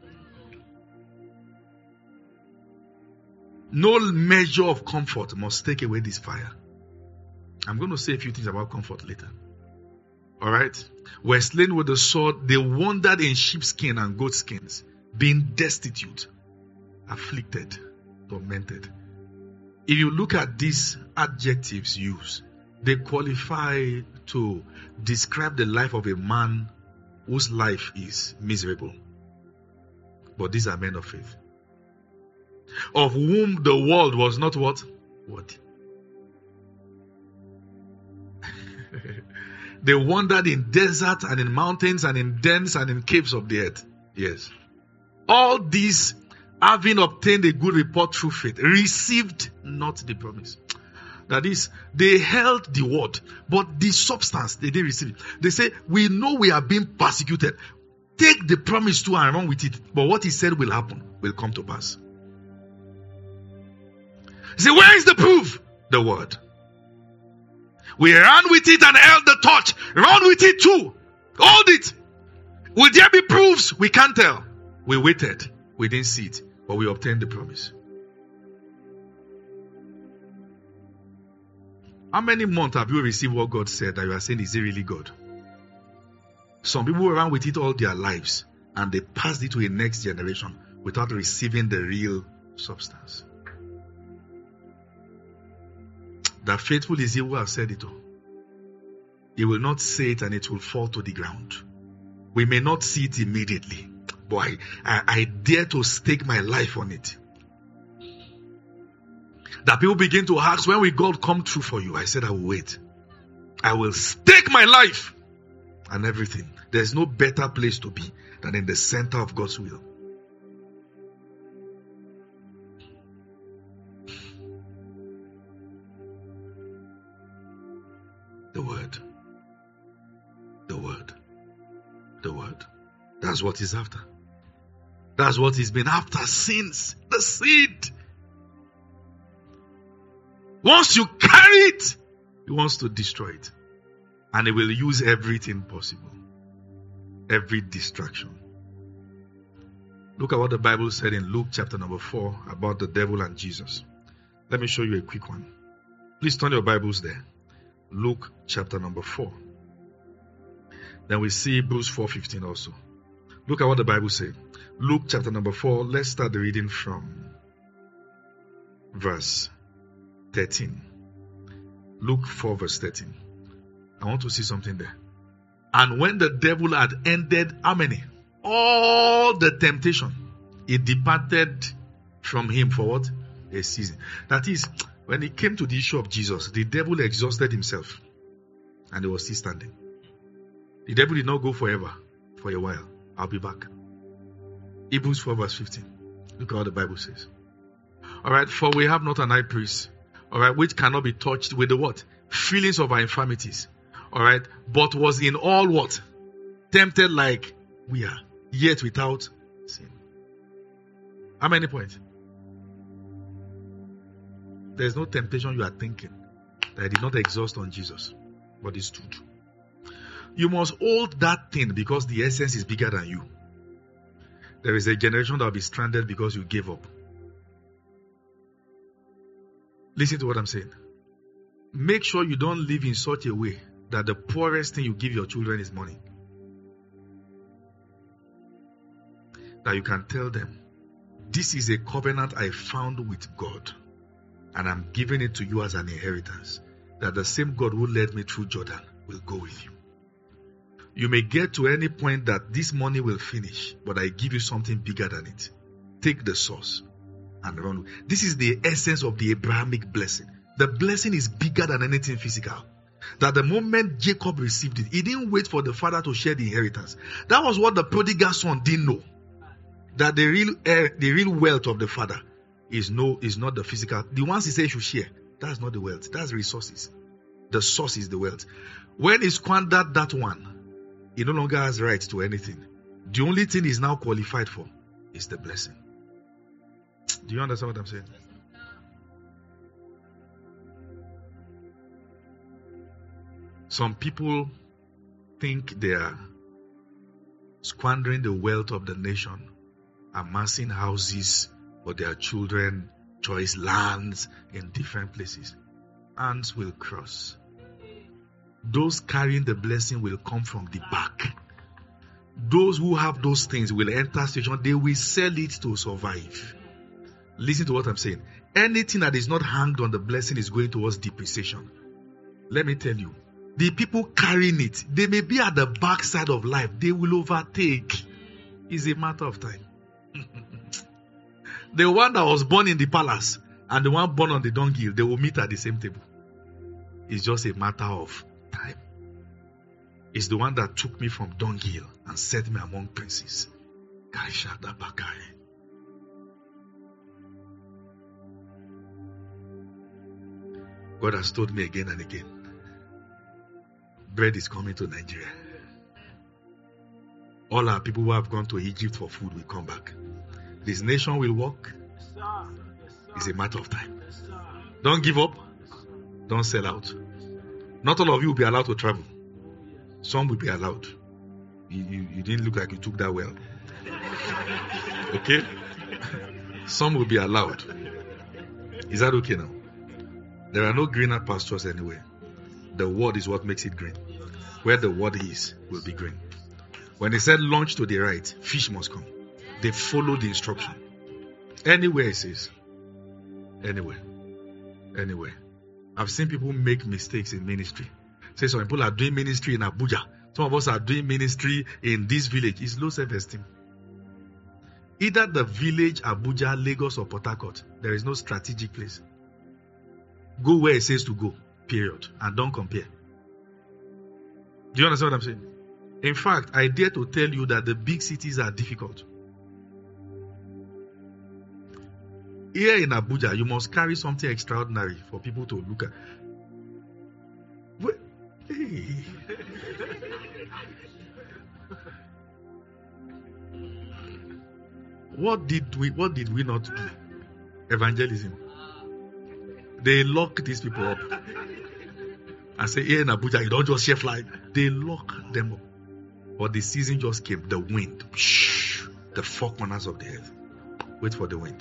B: No measure of comfort must take away this fire. I'm going to say a few things about comfort later. All right? Were slain with the sword. They wandered in sheepskin and goat skins, being destitute, afflicted, tormented. If you look at these adjectives used, they qualify to describe the life of a man whose life is miserable. But these are men of faith, of whom the world was not what? What? They wandered in desert and in mountains and in dens and in caves of the earth. Yes. All these, having obtained a good report through faith, received not the promise. That is, they held the word, but the substance, they didn't receive it. They say, we know we are being persecuted. Take the promise too and run with it. But what he said will happen, will come to pass. Say, where is the proof? The word. We ran with it and held the torch. Run with it too. Hold it. Will there be proofs? We can't tell. We waited. We didn't see it. But we obtained the promise. How many months have you received what God said that you are saying, is it really God? Some people ran with it all their lives and they passed it to a next generation without receiving the real substance. That faithful is he who has said it all. He will not say it and it will fall to the ground. We may not see it immediately, but I dare to stake my life on it. That people begin to ask, when will God come true for you? I said, I will wait. I will stake my life and everything. There's no better place to be than in the center of God's will. The word. The word. The word. That's what he's after. That's what he's been after since the seed. Once you carry it, he wants to destroy it. And he will use everything possible. Every distraction. Look at what the Bible said in Luke chapter number 4 about the devil and Jesus. Let me show you a quick one. Please turn your Bibles there. Luke chapter number 4. Then we see Hebrews 4:15 also. Look at what the Bible says. Luke chapter number 4. Let's start the reading from verse 13. Luke 4 verse 13. I want to see something there. And when the devil had ended, how many? All the temptation, it departed from him for what? A season. That is, when it came to the issue of Jesus, the devil exhausted himself and he was still standing. The devil did not go forever, for a while. I'll be back. Hebrews 4 verse 15. Look at what the Bible says. Alright, for we have not an high priest, alright, which cannot be touched with the what? Feelings of our infirmities. Alright, but was in all what? Tempted like we are, yet without sin. How many points? There's no temptation you are thinking that did not exhaust on Jesus, but it stood. You must hold that thing because the essence is bigger than you. There is a generation that will be stranded because you gave up. Listen to what I'm saying. Make sure you don't live in such a way that the poorest thing you give your children is money. That you can tell them, this is a covenant I found with God, and I'm giving it to you as an inheritance. That the same God who led me through Jordan will go with you. You may get to any point that this money will finish, but I give you something bigger than it. Take the source and run. This is the essence of the Abrahamic blessing. The blessing is bigger than anything physical. That the moment Jacob received it, he didn't wait for the father to share the inheritance. That was what the prodigal son didn't know. That the real wealth of the father is not the physical. The ones he says you should share, that's not the wealth. That's resources. The source is the wealth. When he squandered that one, he no longer has right to anything. The only thing he's now qualified for is the blessing. Do you understand what I'm saying? Some people think they are squandering the wealth of the nation, amassing houses for their children, choice lands in different places. Ants will cross. those carrying the blessing will come from the back. Those who have those things will enter station. They will sell it to survive. Listen to what I'm saying. Anything that is not hanged on the blessing is going towards depreciation. Let me tell you, the people carrying it, they may be at the backside of life. They will overtake. It's a matter of time. The one that was born in the palace and the one born on the dunghill, they will meet at the same table. It's just a matter of time. It's the one that took me from dunghill and set me among princes. God has told me again and again, bread is coming to Nigeria. All our people who have gone to Egypt for food will come back. This nation will work. It's a matter of time. Don't give up. Don't sell out. Not all of you will be allowed to travel. Some will be allowed. You didn't look like you took that well. Okay? Some will be allowed. Is that okay now? There are no greener pastures anywhere. The word is what makes it green. Where the word is, will be green. When he said launch to the right, fish must come. They follow the instruction. Anywhere it says. Anywhere. Anywhere. I've seen people make mistakes in ministry. Say some people are doing ministry in Abuja. Some of us are doing ministry in this village. It's low self-esteem. Either the village, Abuja, Lagos, or Port Harcourt, there is no strategic place. Go where it says to go, period. And don't compare. Do you understand what I'm saying? In fact, I dare to tell you that the big cities are difficult. Here in Abuja, you must carry something extraordinary for people to look at. Hey. What did we not do? Evangelism. They lock these people up and say, here in Abuja, you don't just share flag. They lock them up. But the season just came. The wind. The four corners of the earth. Wait for the wind.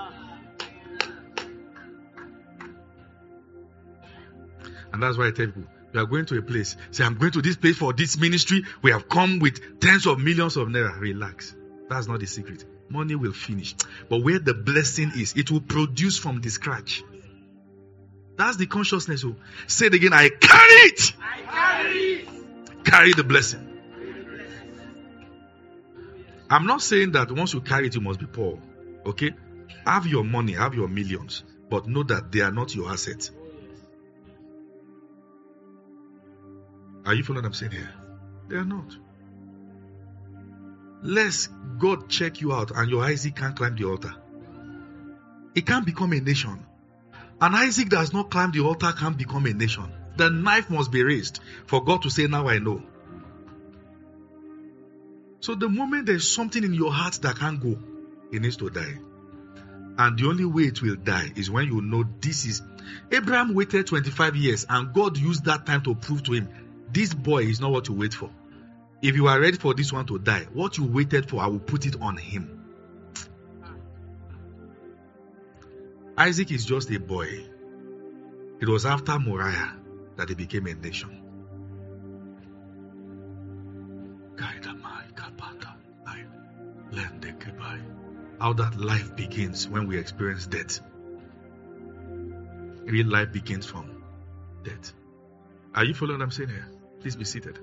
B: And that's why I tell people, we are going to a place. Say, I'm going to this place for this ministry. We have come with tens of millions of naira. Relax. That's not the secret. Money will finish. But where the blessing is, it will produce from the scratch. That's the consciousness. Say it again. I carry it. I carry it. Carry the blessing. I'm not saying that once you carry it, you must be poor. Okay? Have your money, have your millions. But know that they are not your assets. Are you following what I'm saying here? They are not. Lest God check you out and your Isaac can't climb the altar. It can't become a nation. An Isaac that has not climbed the altar can't become a nation. The knife must be raised for God to say, now I know. So the moment there's something in your heart that can't go, it needs to die. And the only way it will die is when you know this is... Abraham waited 25 years and God used that time to prove to him, this boy is not what you wait for. If you are ready for this one to die, what you waited for, I will put it on him. Isaac is just a boy. It was after Moriah that he became a nation. How that life begins when we experience death. Real life begins from death. Are you following what I'm saying here? Please be seated.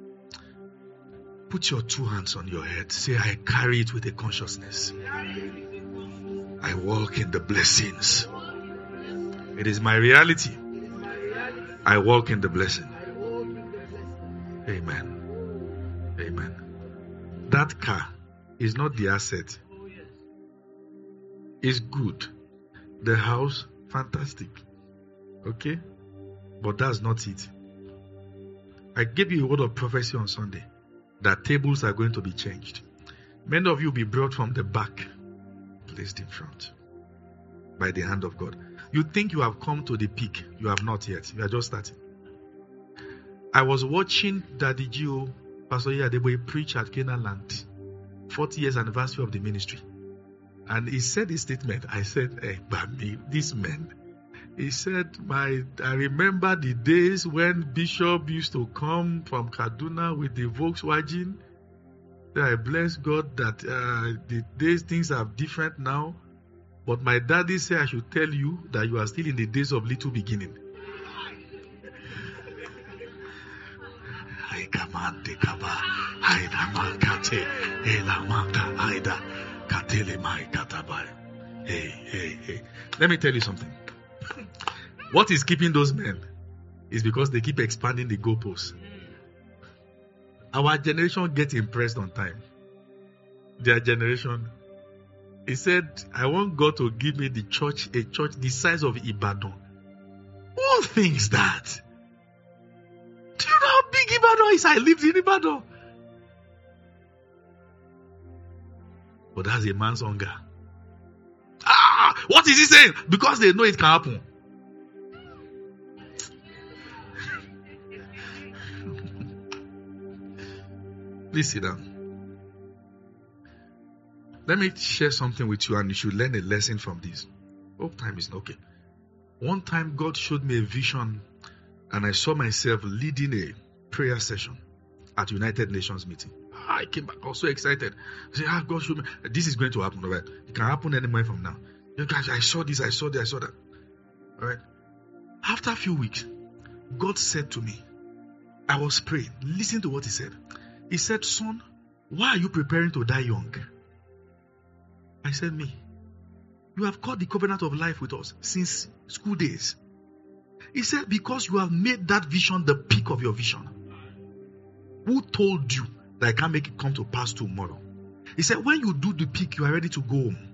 B: Put your two hands on your head. Say, I carry it with a consciousness. I walk in the blessings. It is my reality. I walk in the blessing. Amen. Amen. That car is not the asset. It's good. The house, fantastic. Okay? But that's not it. I gave you a word of prophecy on Sunday that tables are going to be changed. Many of you will be brought from the back, placed in front by the hand of God. You think you have come to the peak. You have not yet. You are just starting. I was watching Daddy Gio, Pastor Yadebo, preach at Canaan Land, 40 years anniversary of the ministry. And he said this statement. I said, hey, Bami, these men, He said, I remember the days when Bishop used to come from Kaduna with the Volkswagen. I bless God that things are different now. But my daddy said I should tell you that you are still in the days of little beginning. Hey. Let me tell you something. What is keeping those men is because they keep expanding the goalposts. Our generation gets impressed on time. Their generation, he said, I want God to give me a church the size of Ibadan. Who thinks that? Do you know how big Ibadan is? I lived in Ibadan. But that's a man's hunger. What is he saying? Because they know it can happen. Please sit down. Let me share something with you and you should learn a lesson from this. Hope time is okay. One time God showed me a vision and I saw myself leading a prayer session at United Nations meeting. I came back, I was so excited. I said, God showed me, this is going to happen, all right? It can happen anywhere from now. You guys, I saw this, I saw that, I saw that. All right? After a few weeks, God said to me, I was praying. Listen to what he said. He said, son, why are you preparing to die young? I said, me. You have caught the covenant of life with us since school days. He said, because you have made that vision the peak of your vision. Who told you that I can't make it come to pass tomorrow? He said, when you do the peak, you are ready to go home.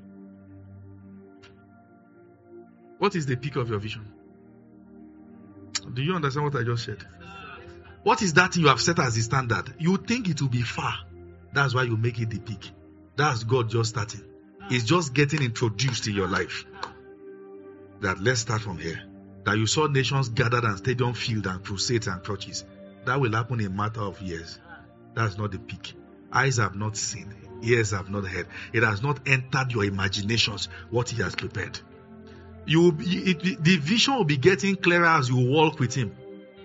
B: What is the peak of your vision? Do you understand what I just said? What is that thing you have set as the standard? You think it will be far. That's why you make it the peak. That's God just starting. It's just getting introduced in your life. That let's start from here. That you saw nations gathered and stadium filled and crusades and churches. That will happen in a matter of years. That's not the peak. Eyes have not seen. Ears have not heard. It has not entered your imaginations what he has prepared. The vision will be getting clearer as you walk with him.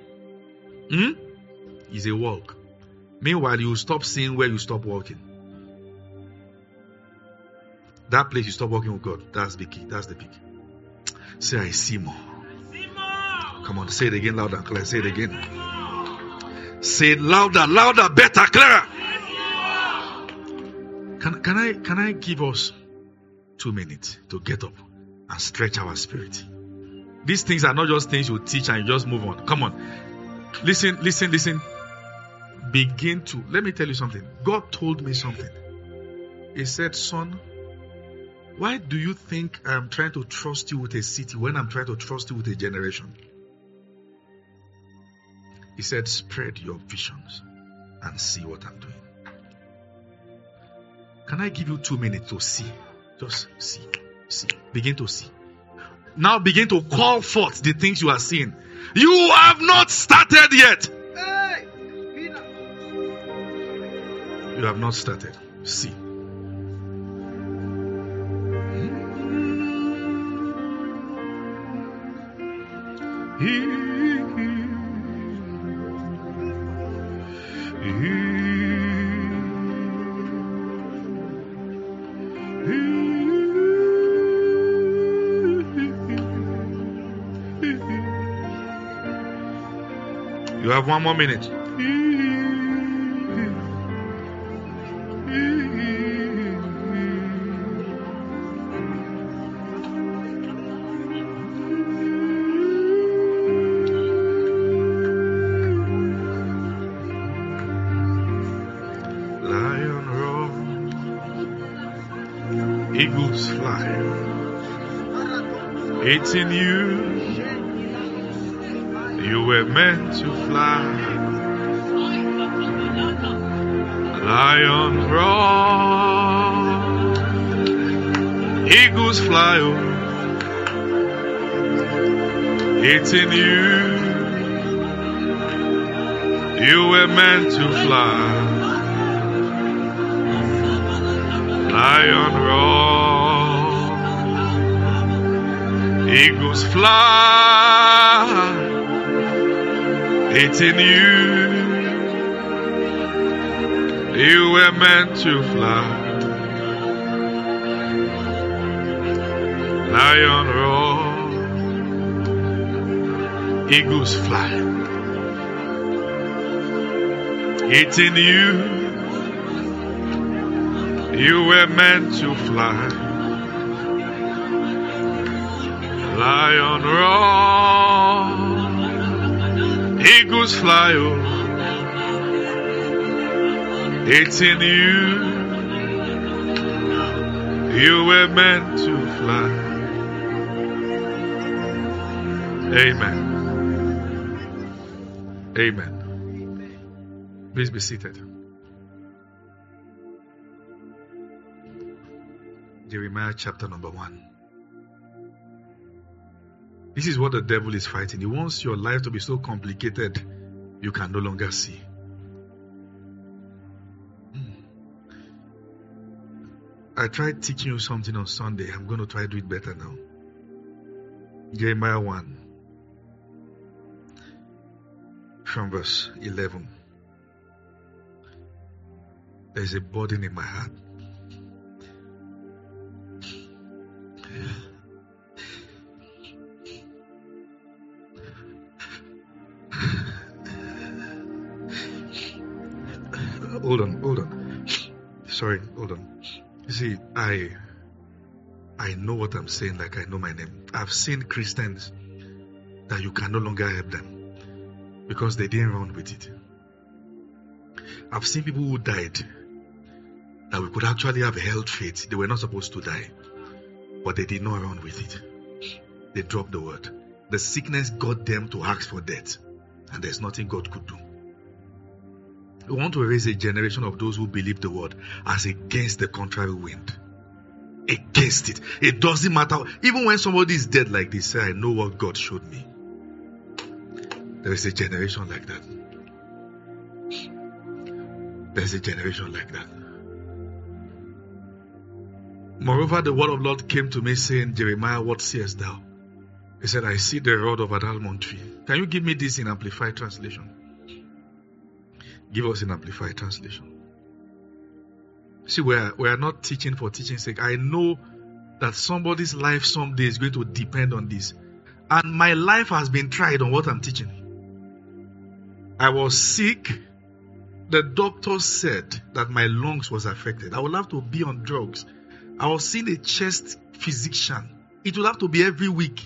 B: It's a walk. Meanwhile, you stop seeing where you stop walking. That place you stop walking with God. That's the key. That's the peak. Say, I see more. Come on, say it again louder and clear. Say it again. Say it louder, better, clearer. Can I give us 2 minutes to get up and stretch our spirit? These things are not just things you teach and you just move on. Come on. Listen. Begin to. Let me tell you something. God told me something. He said, son, why do you think I'm trying to trust you with a city when I'm trying to trust you with a generation? He said, spread your visions and see what I'm doing. Can I give you 2 minutes to see? Just see. Begin to see. Now begin to call forth the things you are seeing. You have not started yet. You have not started. See. You have 1 more minute. Lion roar, eagles fly. It's in you. You were meant to fly. Lion roar, eagles fly. Oh, it's in you. You were meant to fly. Lion roar, Eagles fly. It's in you. You were meant to fly. Lion roar. Eagles fly. It's in you. You were meant to fly. Lion roar. Eagles fly. Oh. It's in you. You were meant to fly. Amen. Amen. Please be seated. Jeremiah chapter number 1. This is what the devil is fighting. He wants your life to be so complicated you can no longer see. I tried teaching you something on Sunday. I'm going to try to do it better now. Jeremiah 1 from verse 11. There's a burden in my heart. Hold on. Sorry, hold on. You see, I know what I'm saying like I know my name. I've seen Christians that you can no longer help them because they didn't run with it. I've seen people who died that we could actually have held faith. They were not supposed to die, but they did not run with it. They dropped the word. The sickness got them to ask for death, and there's nothing God could do. We want to raise a generation of those who believe the word as against the contrary wind. Against it. It doesn't matter. Even when somebody is dead like this, say, I know what God showed me. There is a generation like that. There's a generation like that. Moreover, the word of the Lord came to me saying, Jeremiah, what seest thou? He said, I see the rod of an almond tree. Can you give me this in Amplified Translation? Give us an Amplified Translation. See, we are not teaching for teaching's sake. I know that somebody's life someday is going to depend on this. And my life has been tried on what I'm teaching. I was sick. The doctor said that my lungs was affected. I would have to be on drugs. I was seeing a chest physician. It would have to be every week.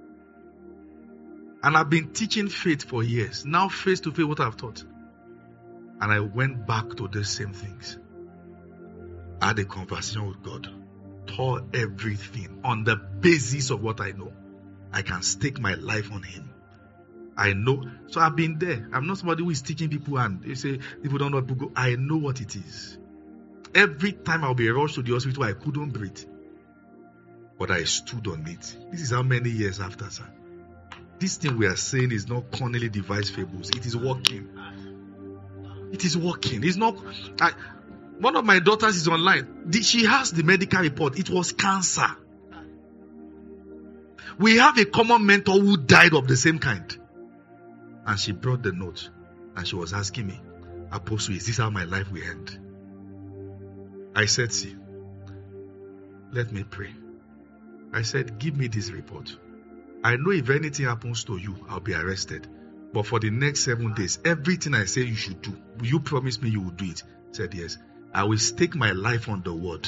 B: And I've been teaching faith for years. Now face to face what I've taught. And I went back to the same things. I had a conversation with God. Tore everything on the basis of what I know. I can stake my life on Him. I know. So I've been there. I'm not somebody who is teaching people and they say people don't know what to go. I know what it is. Every time I'll be rushed to the hospital, I couldn't breathe. But I stood on it. This is how many years after, sir. This thing we are saying is not cunningly devised fables. It is working. It is working. It's not. One of my daughters is online. She has the medical report. It was cancer. We have a common mentor who died of the same kind. And she brought the note. And she was asking me, Apostle, is this how my life will end? I said, see, let me pray. I said, give me this report. I know if anything happens to you, I'll be arrested. But for the next 7 days, everything I say you should do, will you promise me you will do it? I said, yes. I will stake my life on the word.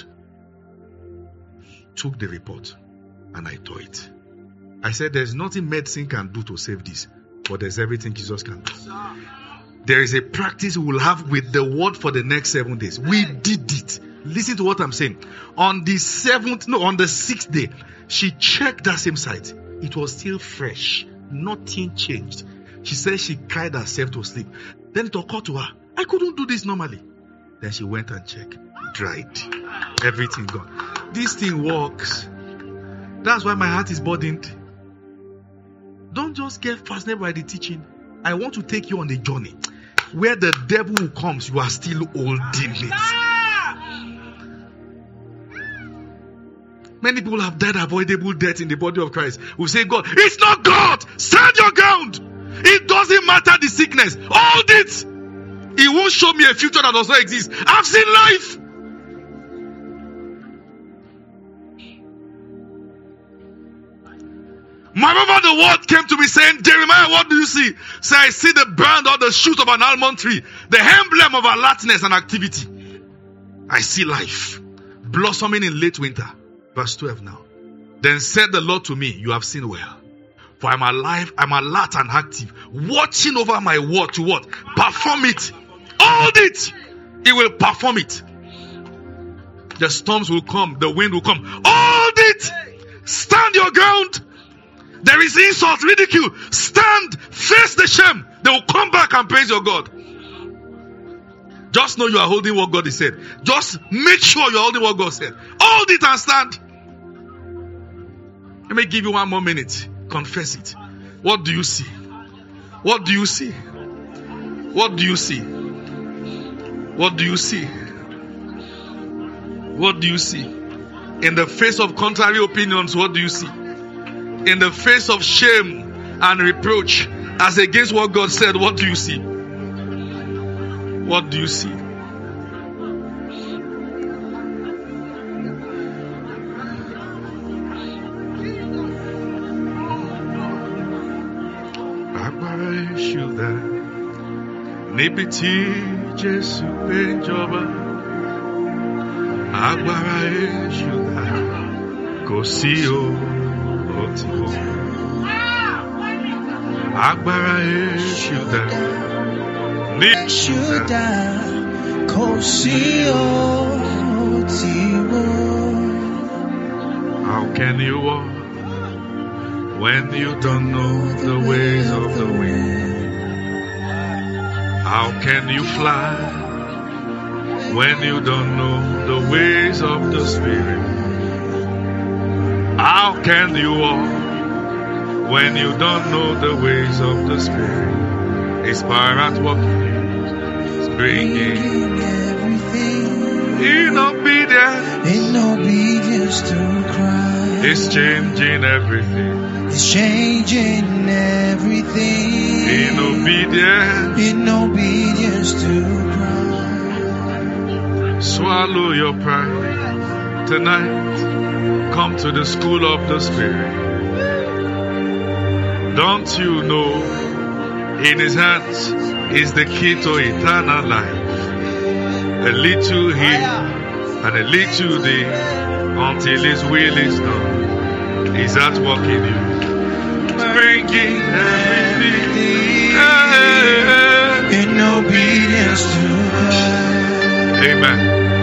B: Took the report and I tore it. I said, there's nothing medicine can do to save this, but there's everything Jesus can do. There is a practice we will have with the word for the next 7 days. We did it. Listen to what I'm saying. On the 6th day, she checked that same site. It was still fresh. Nothing changed. She said she cried herself to sleep. Then it occurred to her, I couldn't do this normally. Then she went and checked. Dried. Everything gone. This thing works. That's why my heart is burdened. Don't just get fascinated by the teaching. I want to take you on a journey where the devil comes, you are still holding it. Many people have died avoidable death in the body of Christ. We say, God, it's not God. Stand your ground. It doesn't matter the sickness. Hold it. He won't show me a future that does not exist. I've seen life. Moreover, the word came to me saying, Jeremiah, what do you see? Say, I see the brand or the shoot of an almond tree, the emblem of alertness and activity. I see life blossoming in late winter. Verse 12 now. Then said the Lord to me, you have seen well. For I'm alive, I'm alert and active, watching over my word to what? Perform it. Hold it. It will perform it. The storms will come, the wind will come. Hold it. Stand your ground. There is insult, ridicule. Stand, face the shame. They will come back and praise your God. Just know you are holding what God has said. Just make sure you are holding what God said. Hold it and stand. Let me give you one more minute. Confess it. What do you see? What do you see? What do you see? What do you see? What do you see? In the face of contrary opinions, what do you see? In the face of shame and reproach as against what God said, what do you see? What do you see? Agbára ìṣúdá níbi tí Jésù gbé jọba. Agbára ìṣúdá kò sí o. Agbára ìṣúdá ní ìṣúdá kò sí òtítọ́. How can you walk when you don't know the ways of the wind? How can you fly when you don't know the ways of the Spirit? How can you walk when you don't know the ways of the Spirit? His power at work is bringing everything in obedience to Christ. It's changing everything. It's changing everything in obedience to Christ. Swallow your pride tonight. Come to the school of the Spirit. Don't you know in His hands is the key to eternal life? A little here and a little there until His will is done. He's at work in you, bringing everything in obedience to God. Amen.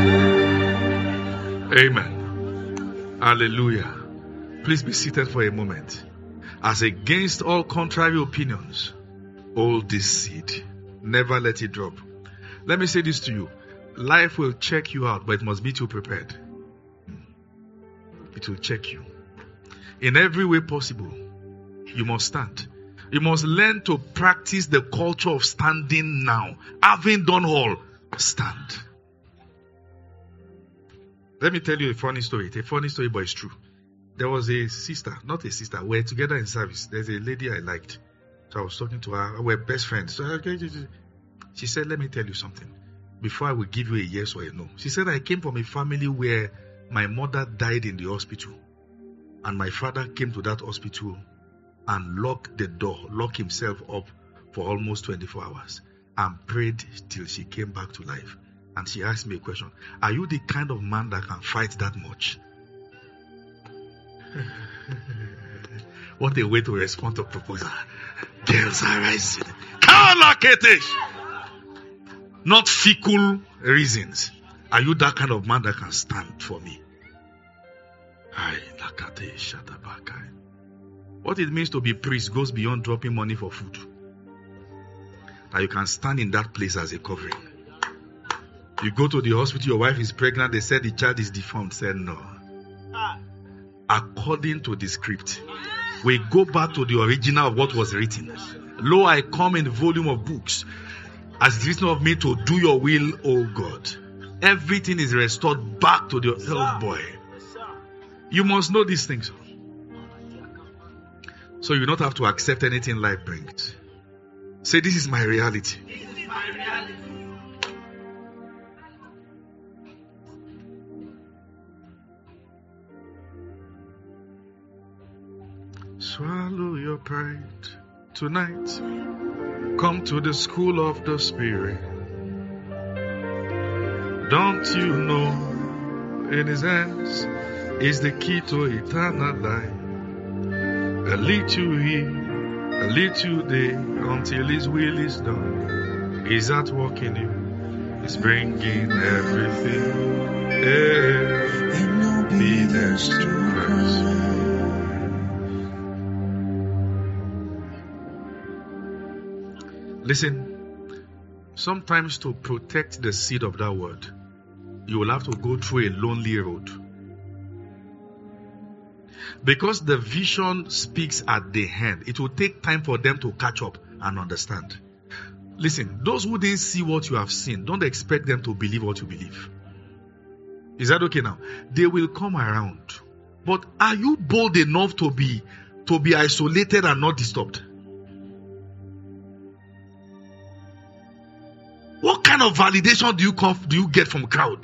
B: Amen. Hallelujah. Please be seated for a moment. As against all contrary opinions, hold this seed. Never let it drop. Let me say this to you. Life will check you out, but it must be too prepared. It will check you. In every way possible, you must stand. You must learn to practice the culture of standing now. Having done all, stand. Let me tell you a funny story. It's a funny story, but it's true. There was a sister, not a sister. We're together in service. There's a lady I liked. So I was talking to her. We're best friends. So she said, let me tell you something. Before I will give you a yes or a no. She said, I came from a family where my mother died in the hospital. And my father came to that hospital and locked the door, locked himself up for almost 24 hours and prayed till she came back to life. And she asked me a question. Are you the kind of man that can fight that much? What a way to respond to proposal. Girls are rising. Not fickle reasons. Are you that kind of man that can stand for me? What it means to be priest goes beyond dropping money for food. That you can stand in that place as a covering. You go to the hospital, your wife is pregnant, they said the child is deformed. Said no. According to the script, we go back to the original of what was written. Lo, I come in the volume of books, as it is written of me to do your will, O God. Everything is restored back to the old boy. You must know these things. So you don't have to accept anything life brings. Say, this is my reality. Swallow your pride tonight. Come to the school of the Spirit. Don't you know in His hands is the key to eternal life? A little here, a little there, until His will is done. He's at work in you. He's bringing everything. In obedience to Christ. Listen, sometimes to protect the seed of that word, you will have to go through a lonely road. Because the vision speaks at the end, it will take time for them to catch up and understand. Listen, those who didn't see what you have seen, don't expect them to believe what you believe. Is that okay now? They will come around. But are you bold enough to be isolated and not disturbed? What kind of validation do you get from crowd?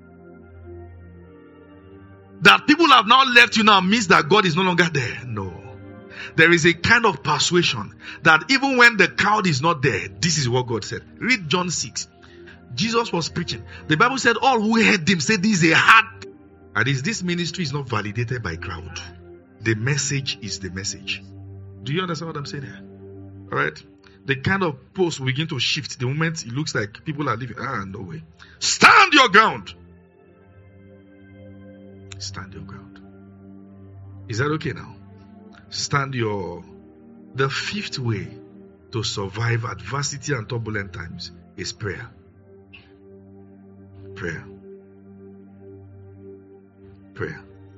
B: That people have now left you now means that God is no longer there. No. There is a kind of persuasion that even when the crowd is not there, this is what God said. Read John 6. Jesus was preaching. The Bible said all who heard him said this is a hard. And this ministry is not validated by crowd. The message is the message. Do you understand what I'm saying here? All right. The kind of post will begin to shift the moment it looks like people are leaving. No way. Stand your ground. Stand your ground. Is that okay now? The fifth way to survive adversity and turbulent times is prayer. Prayer. Prayer.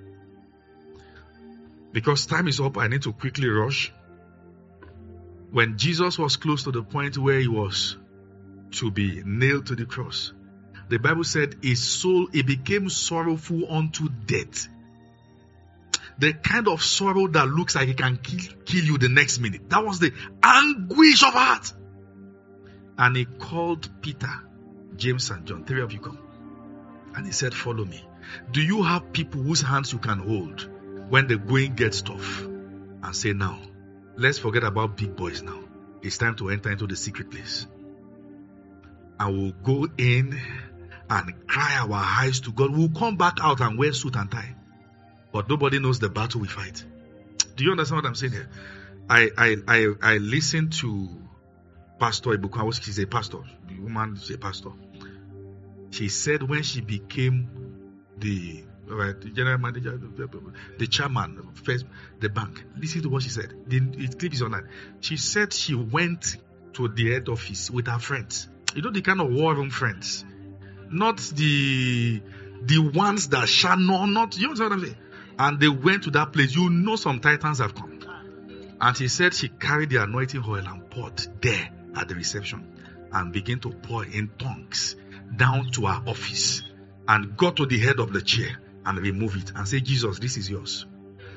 B: Because time is up, I need to quickly rush. When Jesus was close to the point where he was to be nailed to the cross, the Bible said his soul, it became sorrowful unto death. The kind of sorrow that looks like it can kill you the next minute. That was the anguish of heart. And he called Peter, James and John. 3 of you come. And he said, follow me. Do you have people whose hands you can hold when the going gets tough? And say, now, let's forget about big boys now. It's time to enter into the secret place. And we'll go in and cry our eyes to God. We'll come back out and wear suit and tie. But nobody knows the battle we fight. Do you understand what I'm saying here? I listened to Pastor Ibuka. She's a pastor. The woman is a pastor. She said when she became the general manager, the chairman of the bank. Listen to what she said. The clip is online. She said she went to the head office with her friends. You know, the kind of war room friends. Not the ones that shall not. You know what I'm saying? And they went to that place. You know some titans have come. And she said she carried the anointing oil and poured there at the reception. And began to pour in tongues down to her office. And got to the head of the chair and remove it. And say, Jesus, this is yours.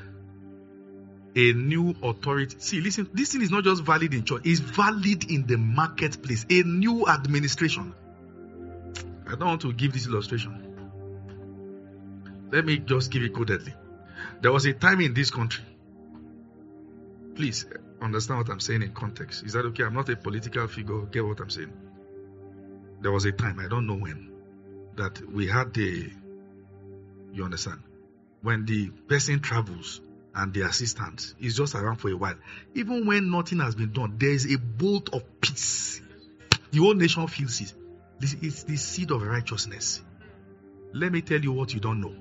B: A new authority. See, listen, this thing is not just valid in church. It's valid in the marketplace. A new administration. I don't want to give this illustration. Let me just give it codedly. There was a time in this country. Please understand what I'm saying in context. Is that okay? I'm not a political figure. Get what I'm saying? There was a time, I don't know when, that we had you understand? When the person travels and the assistant is just around for a while, even when nothing has been done, there is a bolt of peace. The whole nation feels it. This is the seed of righteousness. Let me tell you what you don't know.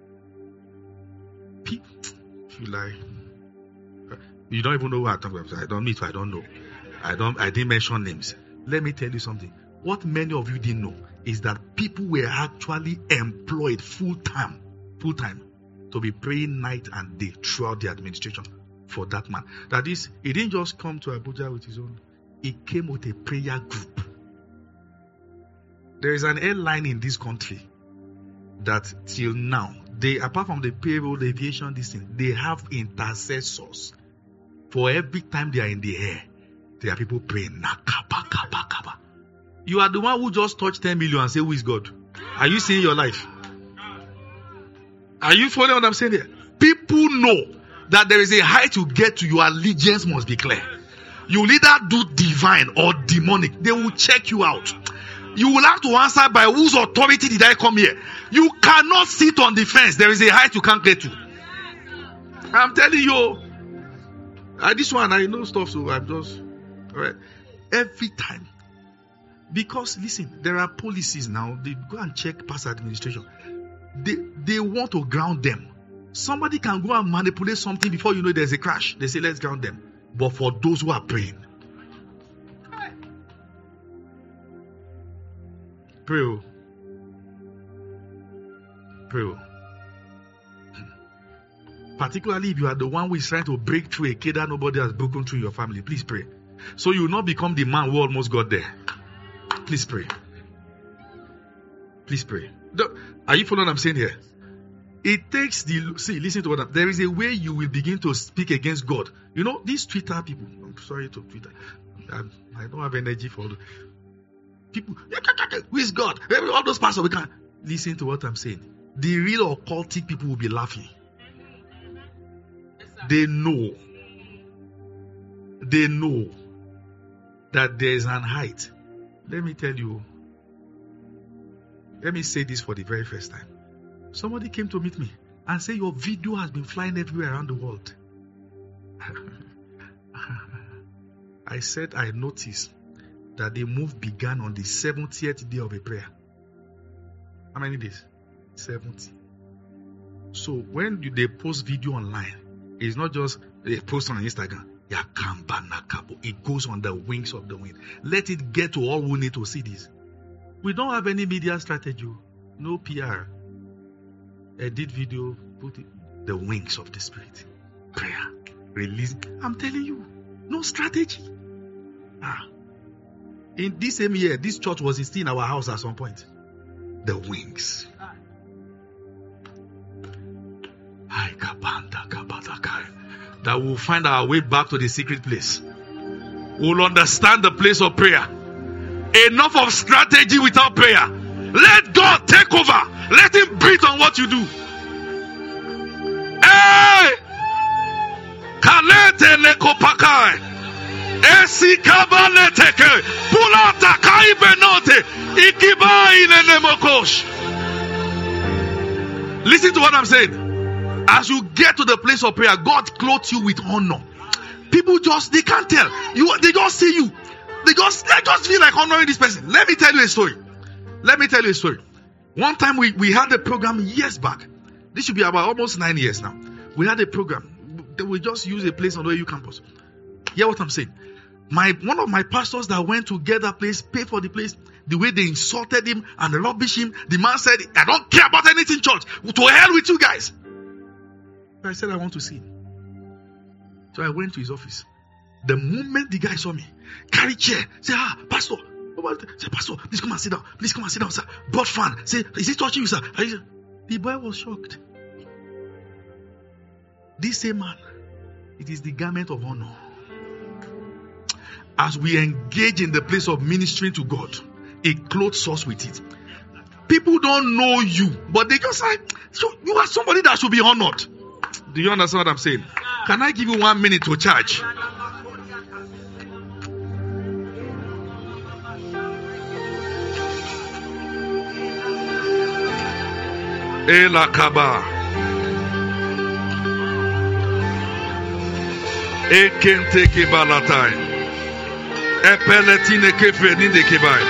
B: If you lie, you don't even know what I'm talking about. I don't know. I didn't mention names. Let me tell you something. What many of you didn't know is that people were actually employed full time to be praying night and day throughout the administration for that man. That is, he didn't just come to Abuja with his own. He came with a prayer group. There is an airline in this country that till now, they, apart from the payroll, the aviation, this thing, they have intercessors. For every time they are in the air, there are people praying. You are the one who just touched 10 million and say, who is God? Are you seeing your life? Are you following what I'm saying here? People know that there is a height you get to, your allegiance must be clear. You will either do divine or demonic. They will check you out. You will have to answer by whose authority did I come here. You cannot sit on the fence. There is a height you can't get to. I'm telling you. This one, I know stuff, so I'm just... Right? Every time. Because, listen, there are policies now. They go and check past administration. They want to ground them. Somebody can go and manipulate something before you know there's a crash. They say, let's ground them. But for those who are praying, pray. Pray. Particularly if you are the one who is trying to break through a cage that nobody has broken through in your family, please pray. So you will not become the man who almost got there. Please pray. Please pray. Are you following what I'm saying here? It takes listen to what there is a way you will begin to speak against God. You know, these Twitter people, I'm sorry to Twitter. I don't have energy for people. Who is God? All those pastors, we can't listen to what I'm saying. The real occultic people will be laughing. They know that there is an height. Let me tell you. Let me say this for the very first time. Somebody came to meet me and said, your video has been flying everywhere around the world. I said, I noticed that the move began on the 70th day of a prayer. How many days? 70. So when they post video online, it's not just they post on Instagram. It goes on the wings of the wind. Let it get to all who need to see this. We don't have any media strategy. No PR. Edit video, put it, the wings of the Spirit. Prayer. Release. I'm telling you, no strategy. In this same year, this church was still in our house at some point. The wings. That we'll find our way back to the secret place. We'll understand the place of prayer. Enough of strategy without prayer. Let God take over. Let Him breathe on what you do. Hey! Kalete lekopakai. Esi kabaleteke. Pulata kai benote. Ikibai nenemokosh. Listen to what I'm saying. As you get to the place of prayer, God clothes you with honor. People they can't tell. They just see you. They just feel like honoring this person. Let me tell you a story. One time we had a program years back. This should be about almost 9 years now. We had a program. We just use a place on the AU campus. Hear what I'm saying? One of my pastors that went to get that place, paid for the place, the way they insulted him and rubbished him, the man said, I don't care about anything, church. To hell with you guys. I said, I want to see him. So I went to his office. The moment the guy saw me, carry chair, say, pastor. Say, pastor, please come and sit down. Please come and sit down, sir. Brought fan. Say, is he touching you, sir? The boy was shocked. This same man, it is the garment of honor. As we engage in the place of ministering to God, it clothes us with it. People don't know you, but they just like, so you are somebody that should be honored. Do you understand what I'm saying? Can I give you 1 minute to charge? Elakaba. Ekenteke balatai. Epeletine kefeninde kebai.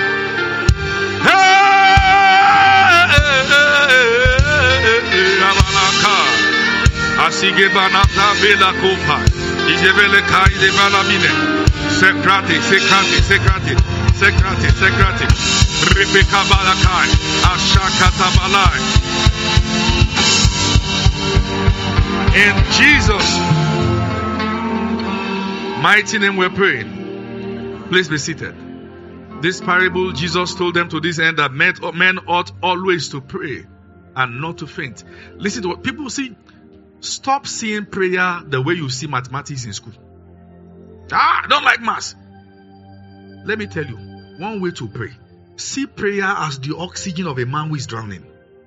B: Asige banata bela kopa. Ijevele kai de balamine. Sekrati. Rebecca balakai. Ashakata balai. In Jesus' mighty name we're praying. Please be seated. This parable, Jesus told them to this end that men ought always to pray and not to faint. Listen to what people see. Stop seeing prayer the way you see mathematics in school. I don't like maths. Let me tell you, one way to pray. See prayer as the oxygen of a man who is drowning.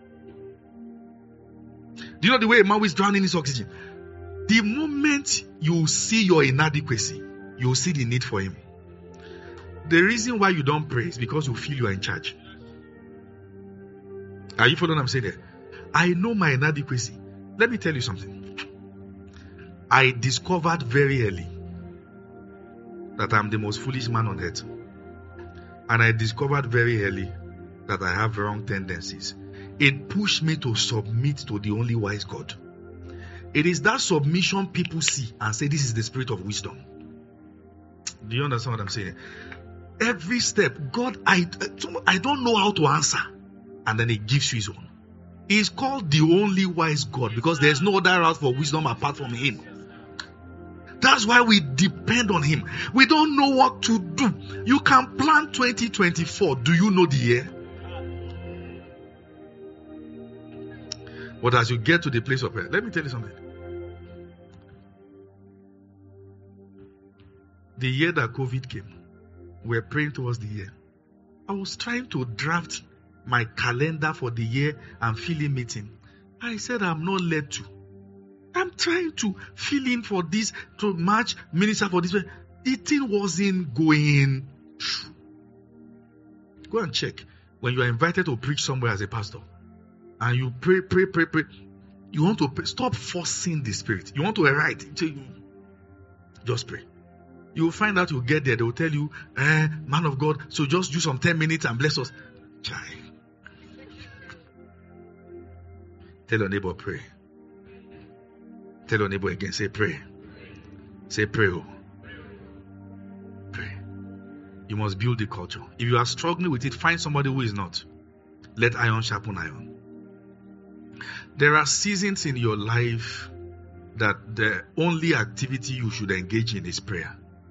B: Do you know the way a man who is drowning is oxygen? The moment you see your inadequacy, you will see the need for him. The reason why you don't pray is because you feel you are in charge. Are you following what I'm saying there? I know my inadequacy. Let me tell you something. I discovered very early that I'm the most foolish man on earth. And I discovered very early that I have wrong tendencies. It pushed me to submit to the only wise God. It is that submission people see and say, this is the spirit of wisdom. Do you understand what I'm saying? Every step, God, I don't know how to answer. And then He gives you His own. He is called the only wise God because there's no other route for wisdom apart from Him. That's why we depend on Him. We don't know what to do. You can plan 2024. Do you know the year? But as you get to the place of prayer, let me tell you something. The year that COVID came, we were praying towards the year. I was trying to draft my calendar for the year and fill in meeting. I said I'm not led to. I'm trying to fill in for this, to match minister for this. The thing wasn't going through. Go and check. When you are invited to preach somewhere as a pastor, and you pray. You want to pray. Stop forcing the Spirit. You want to write. Just pray. You will find out you get there. They will tell you, man of God, so just do some 10 minutes and bless us. Chai. Tell your neighbor, pray. Tell your neighbor again, say pray. Say pray. Oh. Pray. You must build the culture. If you are struggling with it, find somebody who is not. Let iron sharpen iron. There are seasons in your life that the only activity you should engage in is prayer.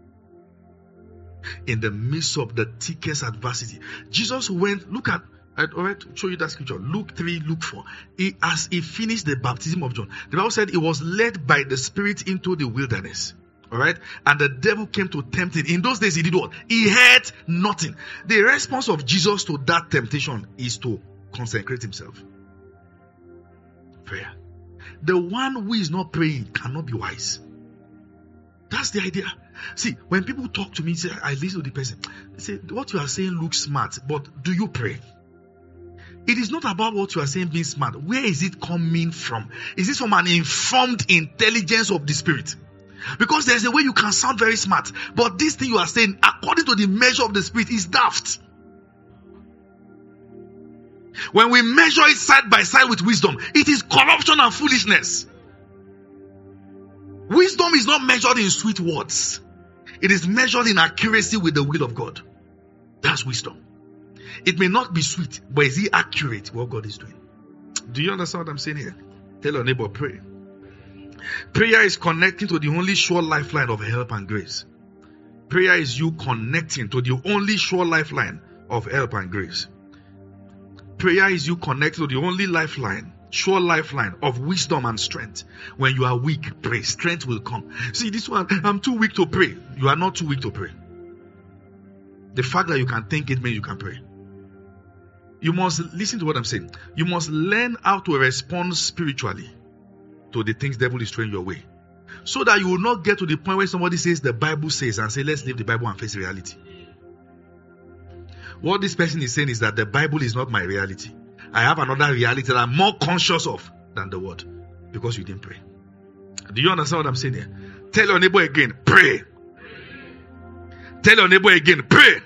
B: In the midst of the thickest adversity. Jesus went, look at, alright, show you that scripture. Luke 3, Luke 4. As he finished the baptism of John, the Bible said he was led by the Spirit into the wilderness. Alright? And the devil came to tempt him. In those days, he did what? He had nothing. The response of Jesus to that temptation is to consecrate himself. Prayer. The one who is not praying cannot be wise. That's the idea. See, when people talk to me, say, I listen to the person. They say, what you are saying looks smart, but do you pray? It is not about what you are saying being smart. Where is it coming from? Is it from an informed intelligence of the Spirit? Because there's a way you can sound very smart, but this thing you are saying, according to the measure of the Spirit, is daft. When we measure it side by side with wisdom, it is corruption and foolishness. Wisdom is not measured in sweet words. It is measured in accuracy with the will of God. That's wisdom. It may not be sweet, but is it accurate what God is doing? Do you understand what I'm saying here? Tell your neighbor, pray. Prayer is connecting to the only sure lifeline of help and grace. Prayer is you connecting to the only sure lifeline of help and grace. Prayer is you connecting to the only lifeline, sure lifeline of wisdom and strength. When you are weak, pray. Strength will come. See, this one, I'm too weak to pray. You are not too weak to pray. The fact that you can think it means you can pray. You must listen to what I'm saying. You must learn how to respond spiritually to the things the devil is throwing your way. So that you will not get to the point where somebody says the Bible says and say, let's leave the Bible and face reality. What this person is saying is that the Bible is not my reality. I have another reality that I'm more conscious of than the word. Because you didn't pray. Do you understand what I'm saying here? Tell your neighbor again, pray. Tell your neighbor again, pray.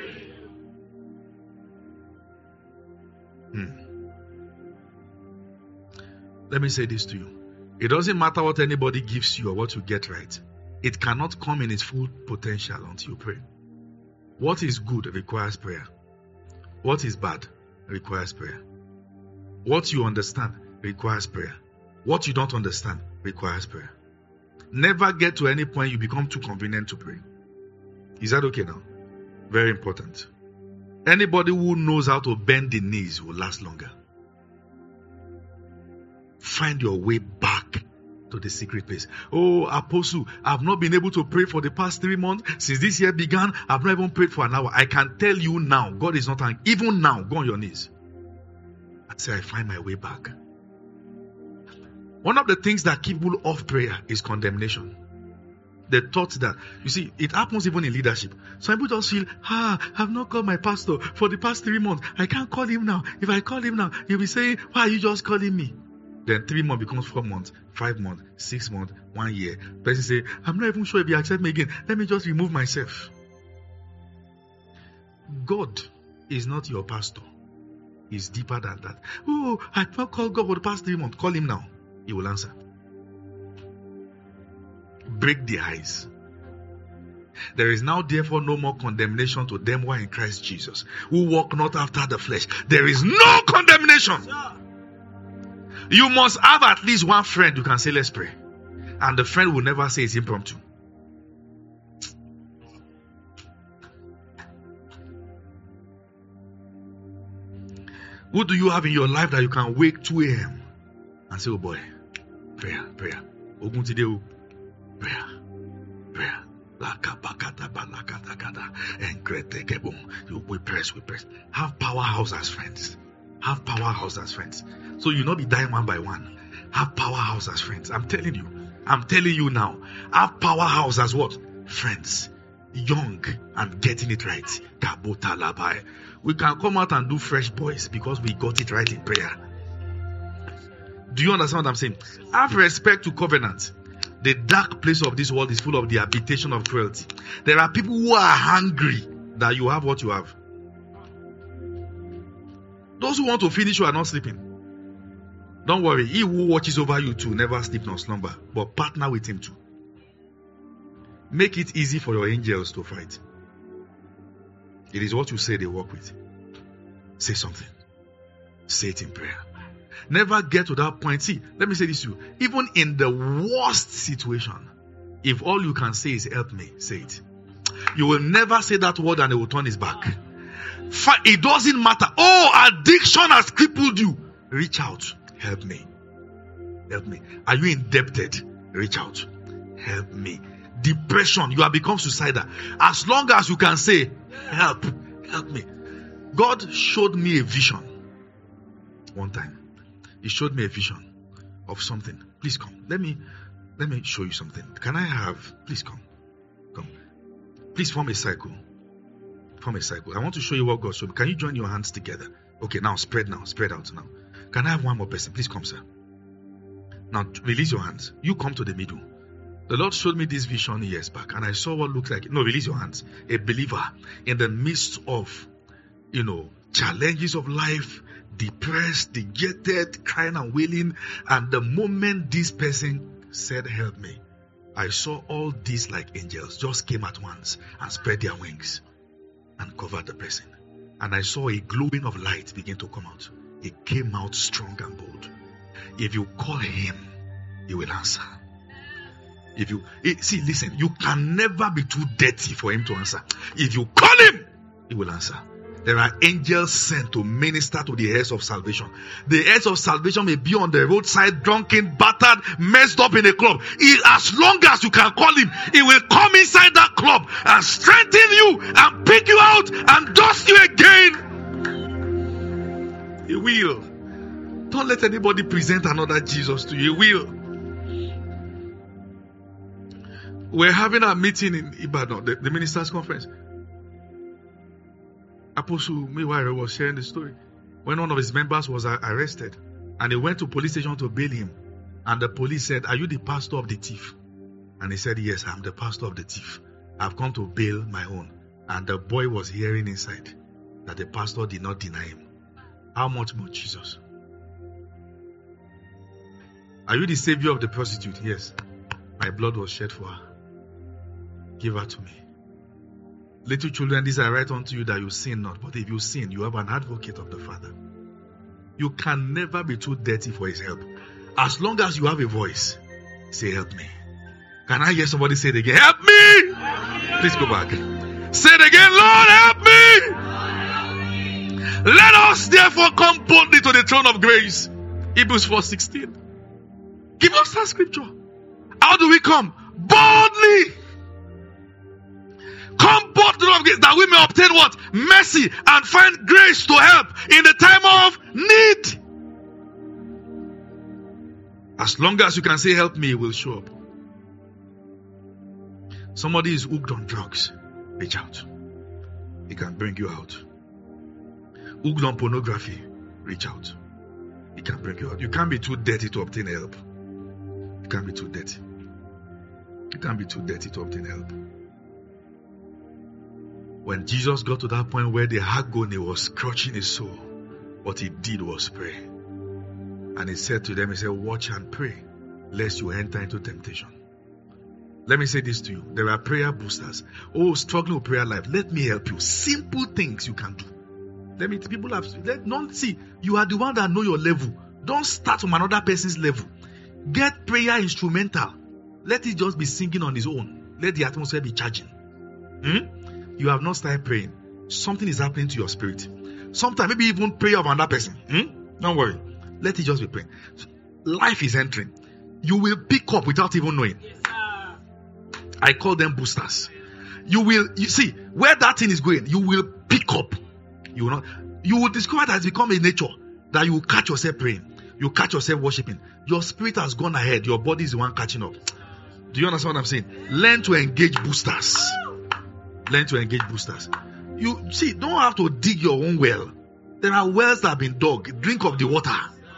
B: Let me say this to you. It doesn't matter what anybody gives you or what you get right. It cannot come in its full potential until you pray. What is good requires prayer. What is bad requires prayer. What you understand requires prayer. What you don't understand requires prayer. Never get to any point you become too convenient to pray. Is that okay now? Very important. Anybody who knows how to bend the knees will last longer. find your way back to the secret place. Oh, Apostle, I've not been able to pray for the past 3 months. Since this year began, I've not even prayed for an hour. I can tell you now, God is not angry. Even now, go on your knees and say, I find my way back. One of the things that keep people off prayer is condemnation. The thought that, you see, it happens even in leadership. Some people just feel, I've not called my pastor for the past 3 months. I can't call him now. If I call him now, he'll be saying, why are you just calling me? Then 3 months becomes 4 months, 5 months, 6 months, 1 year. Person say, I'm not even sure if he accepts me again. Let me just remove myself. God is not your pastor. He's deeper than that. Oh, I've not called God for the past 3 months. Call him now. He will answer. Break the ice. There is now therefore no more condemnation to them who are in Christ Jesus, who walk not after the flesh. There is no condemnation. You must have at least one friend you can say, let's pray. And the friend will never say it's impromptu. Who do you have in your life that you can wake 2 a.m. and say, oh boy, prayer. Ogun tideu. Prayer. We press. Have powerhouse as friends. So you not be dying one by one. Have powerhouse as friends. I'm telling you now. Have powerhouse as what? Friends. Young and getting it right. We can come out and do fresh boys because we got it right in prayer. Do you understand what I'm saying? Have respect to covenant. The dark place of this world is full of the habitation of cruelty. There are people who are hungry that you have what you have. Those who want to finish you are not sleeping. Don't worry. He who watches over you too never sleep nor slumber. But partner with him too. Make it easy for your angels to fight. It is what you say they work with. Say something. Say it in prayer. Never get to that point. See, let me say this to you. Even in the worst situation, if all you can say is help me, say it. You will never say that word and it will turn his back. It doesn't matter. Oh, addiction has crippled you. Reach out. Help me. Are you indebted? Reach out. Help me. Depression, you have become suicidal. As long as you can say, help me. God showed me a vision one time. He showed me a vision of something. Please come. Let me show you something. Can I have? Please come. Please form a circle. I want to show you what God showed me. Can you join your hands together? Okay, now. Spread out now. Can I have one more person? Please come, sir. Now release your hands. You come to the middle. The Lord showed me this vision years back, and I saw what looked like. No, release your hands. A believer in the midst of, challenges of life, depressed, dejected, crying and wailing. And the moment this person said, help me, I saw all these like angels just came at once and spread their wings and covered the person. And I saw a glowing of light begin to come out. It came out strong and bold. If you call him, he will answer. Listen, you can never be too dirty for him to answer. If you call him, he will answer. There are angels sent to minister to the heirs of salvation. The heirs of salvation may be on the roadside, drunken, battered, messed up in a club. As long as you can call him, he will come inside that club and strengthen you and pick you out and dust you again. He will. Don't let anybody present another Jesus to you. He will. We're having a meeting in Ibadan, the ministers' conference. Apostle Miware was sharing the story. When one of his members was arrested, and he went to police station to bail him, and the police said, are you the pastor of the thief? And he said, yes, I'm the pastor of the thief. I've come to bail my own. And the boy was hearing inside that the pastor did not deny him. How much more Jesus? Are you the savior of the prostitute? Yes. My blood was shed for her. Give her to me. Little children, these I write unto you that you sin not. But if you sin, you have an advocate of the Father. You can never be too dirty for his help. As long as you have a voice, say, help me. Can I hear somebody say it again? Help me! Please go back. Say it again, Lord, help me! Let us therefore come boldly to the throne of grace. Hebrews 4:16. Give us that scripture. How do we come? Boldly. Come boldly to the throne of grace that we may obtain what? Mercy and find grace to help in the time of need. As long as you can say help me, it will show up. Somebody is hooked on drugs. Reach out. It can bring you out. Hooked on pornography. Reach out. It can bring you out. You can't be too dirty to obtain help. You can't be too dirty. You can't be too dirty to obtain help. When Jesus got to that point where the agony was crushing his soul, what he did was pray. And he said to them, he said, watch and pray, lest you enter into temptation. Let me say this to you. There are prayer boosters. Oh, struggling with prayer life. Let me help you. Simple things you can do. You are the one that know your level. Don't start from another person's level. Get prayer instrumental. Let it just be singing on its own. Let the atmosphere be charging. You have not started praying. Something is happening to your spirit. Sometimes maybe even prayer of another person. Don't worry. Let it just be praying. Life is entering. You will pick up without even knowing.
C: Yes,
B: I call them boosters. You see where that thing is going. You will pick up. You will discover that it's become a nature that you will catch yourself praying. You catch yourself worshiping. Your spirit has gone ahead. Your body is the one catching up. Do you understand what I'm saying? Learn to engage boosters. Learn to engage boosters. You see, don't have to dig your own well. There are wells that have been dug. Drink of the water.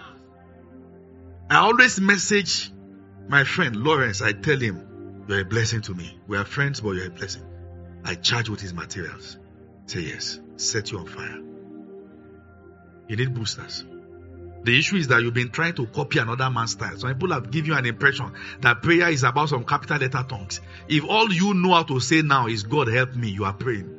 B: I always message my friend Lawrence. I tell him, you're a blessing to me. We are friends, but you're a blessing. I charge with his materials. Say yes. Set you on fire. You need boosters. The issue is that you've been trying to copy another man's style. Some people have given you an impression that prayer is about some capital letter tongues. If all you know how to say now is God help me, you are praying.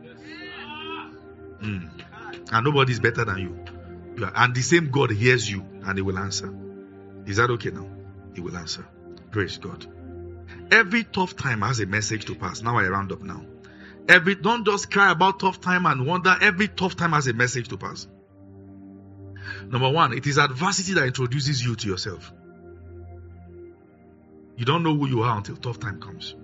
B: And nobody is better than you. And the same God hears you and he will answer. Is that okay now? He will answer. Praise God. Every tough time has a message to pass. Now I round up now. Don't just cry about tough time and wonder. Every tough time has a message to pass. Number one, it is adversity that introduces you to yourself. You don't know who you are until tough time comes.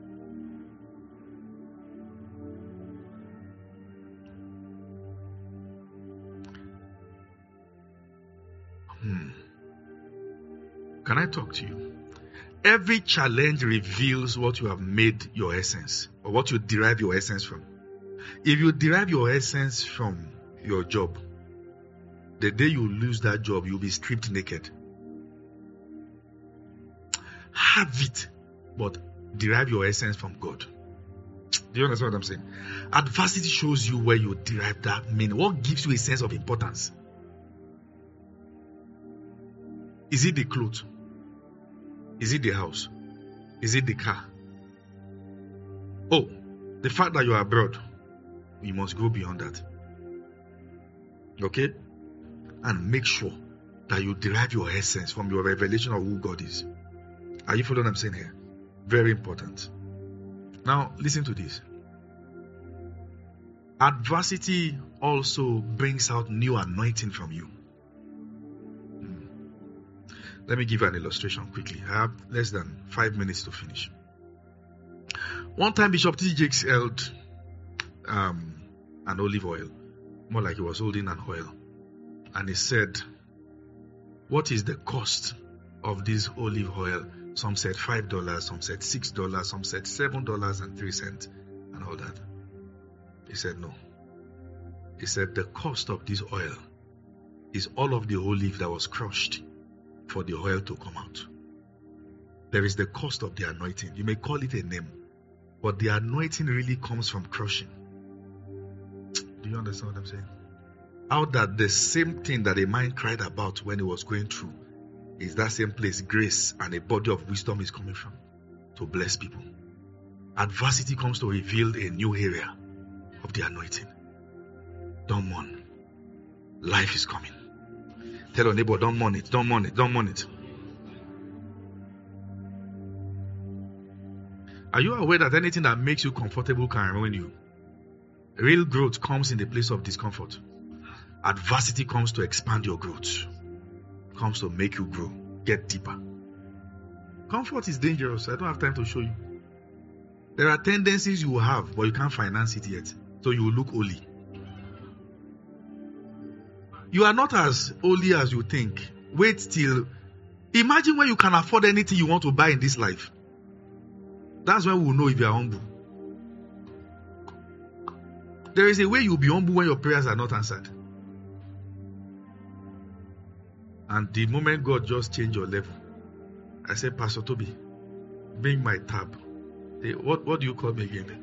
B: Can I talk to you? Every challenge reveals what you have made your essence, or what you derive your essence from. If you derive your essence from your job, the day you lose that job, you'll be stripped naked. Have it, but derive your essence from God. Do you understand what I'm saying? Adversity shows you where you derive that meaning. What gives you a sense of importance? Is it the clothes? Is it the house? Is it the car? Oh, the fact that you are abroad, you must go beyond that. Okay? And make sure that you derive your essence from your revelation of who God is. Are you following what I'm saying here? Very important. Now, listen to this. Adversity also brings out new anointing from you. Let me give you an illustration quickly. I have less than 5 minutes to finish. One time Bishop T. Jakes held an olive oil. More like he was holding an oil. And he said, what is the cost of this olive oil? Some said $5, some said $6, some said $7.03 and all that. He said no. He said the cost of this oil is all of the olive that was crushed for the oil to come out. There is the cost of the anointing. You may call it a name, but the anointing really comes from crushing. Do you understand what I'm saying? How that the same thing that a man cried about when he was going through is that same place grace and a body of wisdom is coming from to bless people. Adversity comes to reveal a new area of the anointing. Don't mourn. Life is coming. Tell your neighbor, don't mourn it, don't mourn it, don't mourn it. Are you aware that anything that makes you comfortable can ruin you? Real growth comes in the place of discomfort. Adversity comes to expand your growth. Comes to make you grow, get deeper. Comfort is dangerous. I don't have time to show you. There are tendencies you have, but you can't finance it yet. So you will look holy. You are not as holy as you think. Wait till. Imagine when you can afford anything you want to buy in this life. That's when we will know if you are humble. There is a way you'll be humble when your prayers are not answered. And the moment God just changed your level, I said, Pastor Toby, bring my tab. Hey, what do you call me again?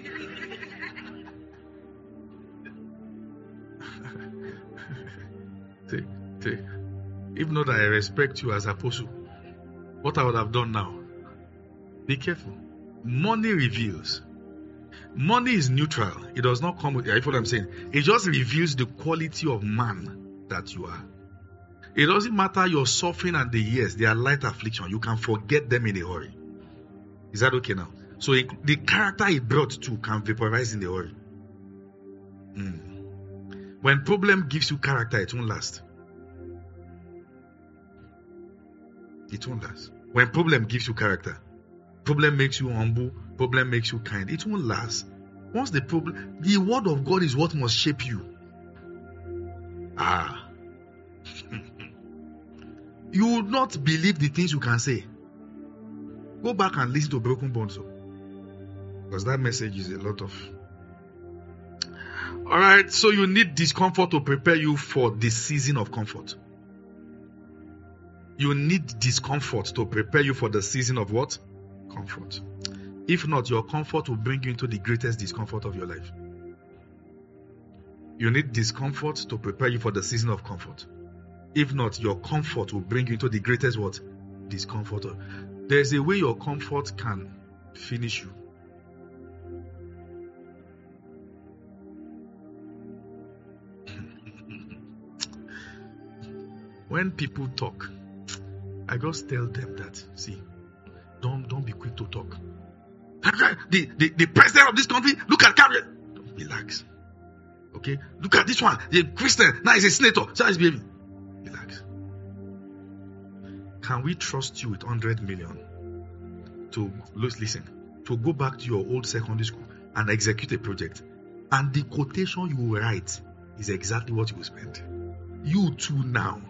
B: If not, I respect you as apostle. What I would have done now. Be careful. Money reveals. Money is neutral. It does not come with, you know what I'm saying? It just reveals the quality of man that you are. It doesn't matter your suffering and the years, they are light affliction. You can forget them in a hurry. Is that okay now? So the character it brought to can vaporize in a hurry. When problem gives you character, it won't last. It won't last. When problem gives you character, problem makes you humble, problem makes you kind, it won't last. Once the word of God is what must shape you. You will not believe the things you can say. Go back and listen to Broken Bones. Because that message is a lot of. Alright, so you need discomfort to prepare you for the season of comfort. You need discomfort to prepare you for the season of what? Comfort. If not, your comfort will bring you into the greatest discomfort of your life. You need discomfort to prepare you for the season of comfort. If not, your comfort will bring you into the greatest what? Discomfort. There's a way your comfort can finish you. When people talk, I just tell them that, see, don't be quick to talk. The president of this country, look at Gabriel. Relax. Okay? Look at this one. The Christian, now he's a senator. So he's behaving. Relax. Can we trust you with 100 million to listen, to go back to your old secondary school and execute a project? And the quotation you will write is exactly what you will spend. You too now.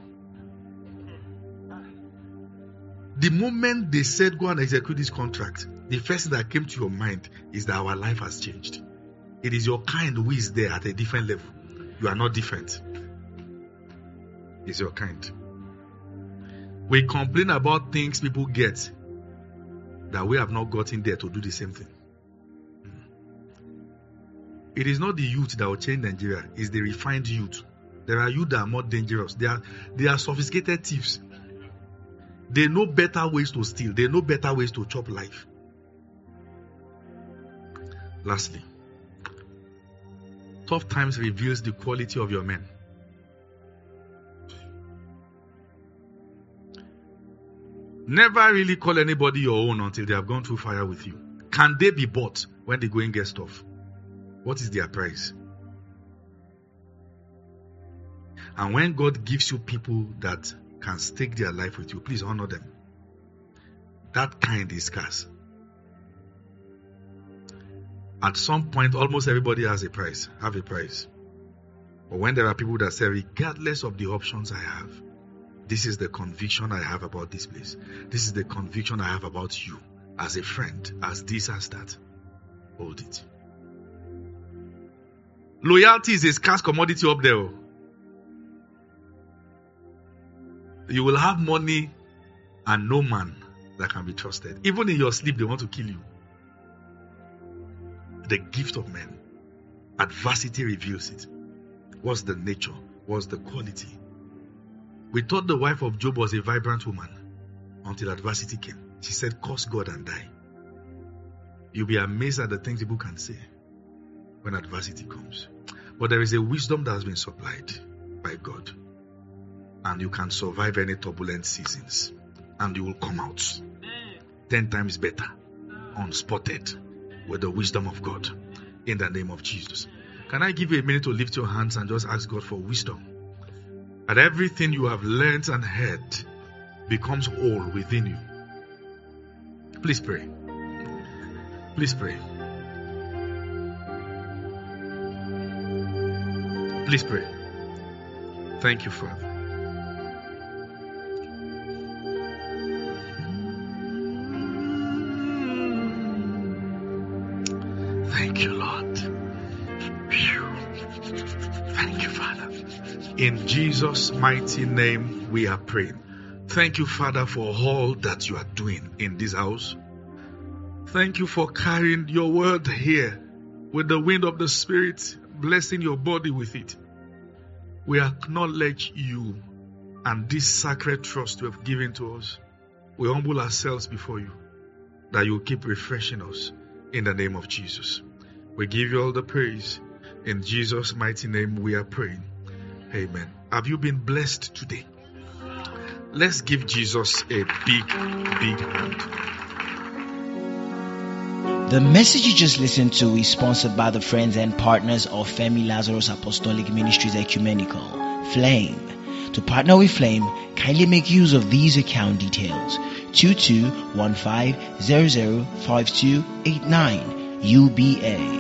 B: The moment they said go and execute this contract, the first thing that came to your mind is that our life has changed. It is your kind who is there at a different level. You are not different. It's your kind. We complain about things people get that we have not gotten there to do the same thing. It is not the youth that will change Nigeria. It's the refined youth. There are youth that are more dangerous. They are sophisticated thieves. They know better ways to steal. They know better ways to chop life. Lastly, tough times reveals the quality of your men. Never really call anybody your own until they have gone through fire with you. Can they be bought when they go and get stuff? What is their price? And when God gives you people that can stake their life with you, please honor them. That kind is scarce. At some point, almost everybody has a price. But when there are people that say, regardless of the options I have, this is the conviction I have about this place. This is the conviction I have about you as a friend, as this, as that. Hold it. Loyalty is a scarce commodity up there. You will have money and no man that can be trusted. Even in your sleep, they want to kill you. The gift of men. Adversity reveals it. What's the nature? What's the quality? We thought the wife of Job was a vibrant woman until adversity came. She said, curse God and die. You'll be amazed at the things people can say when adversity comes. But there is a wisdom that has been supplied by God. And you can survive any turbulent seasons. And you will come out 10 times better, unspotted, with the wisdom of God. In the name of Jesus. Can I give you a minute to lift your hands and just ask God for wisdom? That everything you have learned and heard becomes whole within you. Please pray. Please pray. Please pray. Thank you, Father. Thank you, Lord. Thank you, Father. In Jesus' mighty name we are praying. Thank you, Father, for all that you are doing in this house. Thank you for carrying your word here with the wind of the Spirit, blessing your body with it. We acknowledge you and this sacred trust you have given to us. We humble ourselves before you, that you will keep refreshing us in the name of Jesus. We give you all the praise. In Jesus' mighty name we are praying. Amen. Have you been blessed today? Let's give Jesus a big hand.
A: The message you just listened to is sponsored by the friends and partners of Femi Lazarus Apostolic Ministries Ecumenical, Flame. To partner with Flame, kindly make use of these account details: 2215005289 UBA.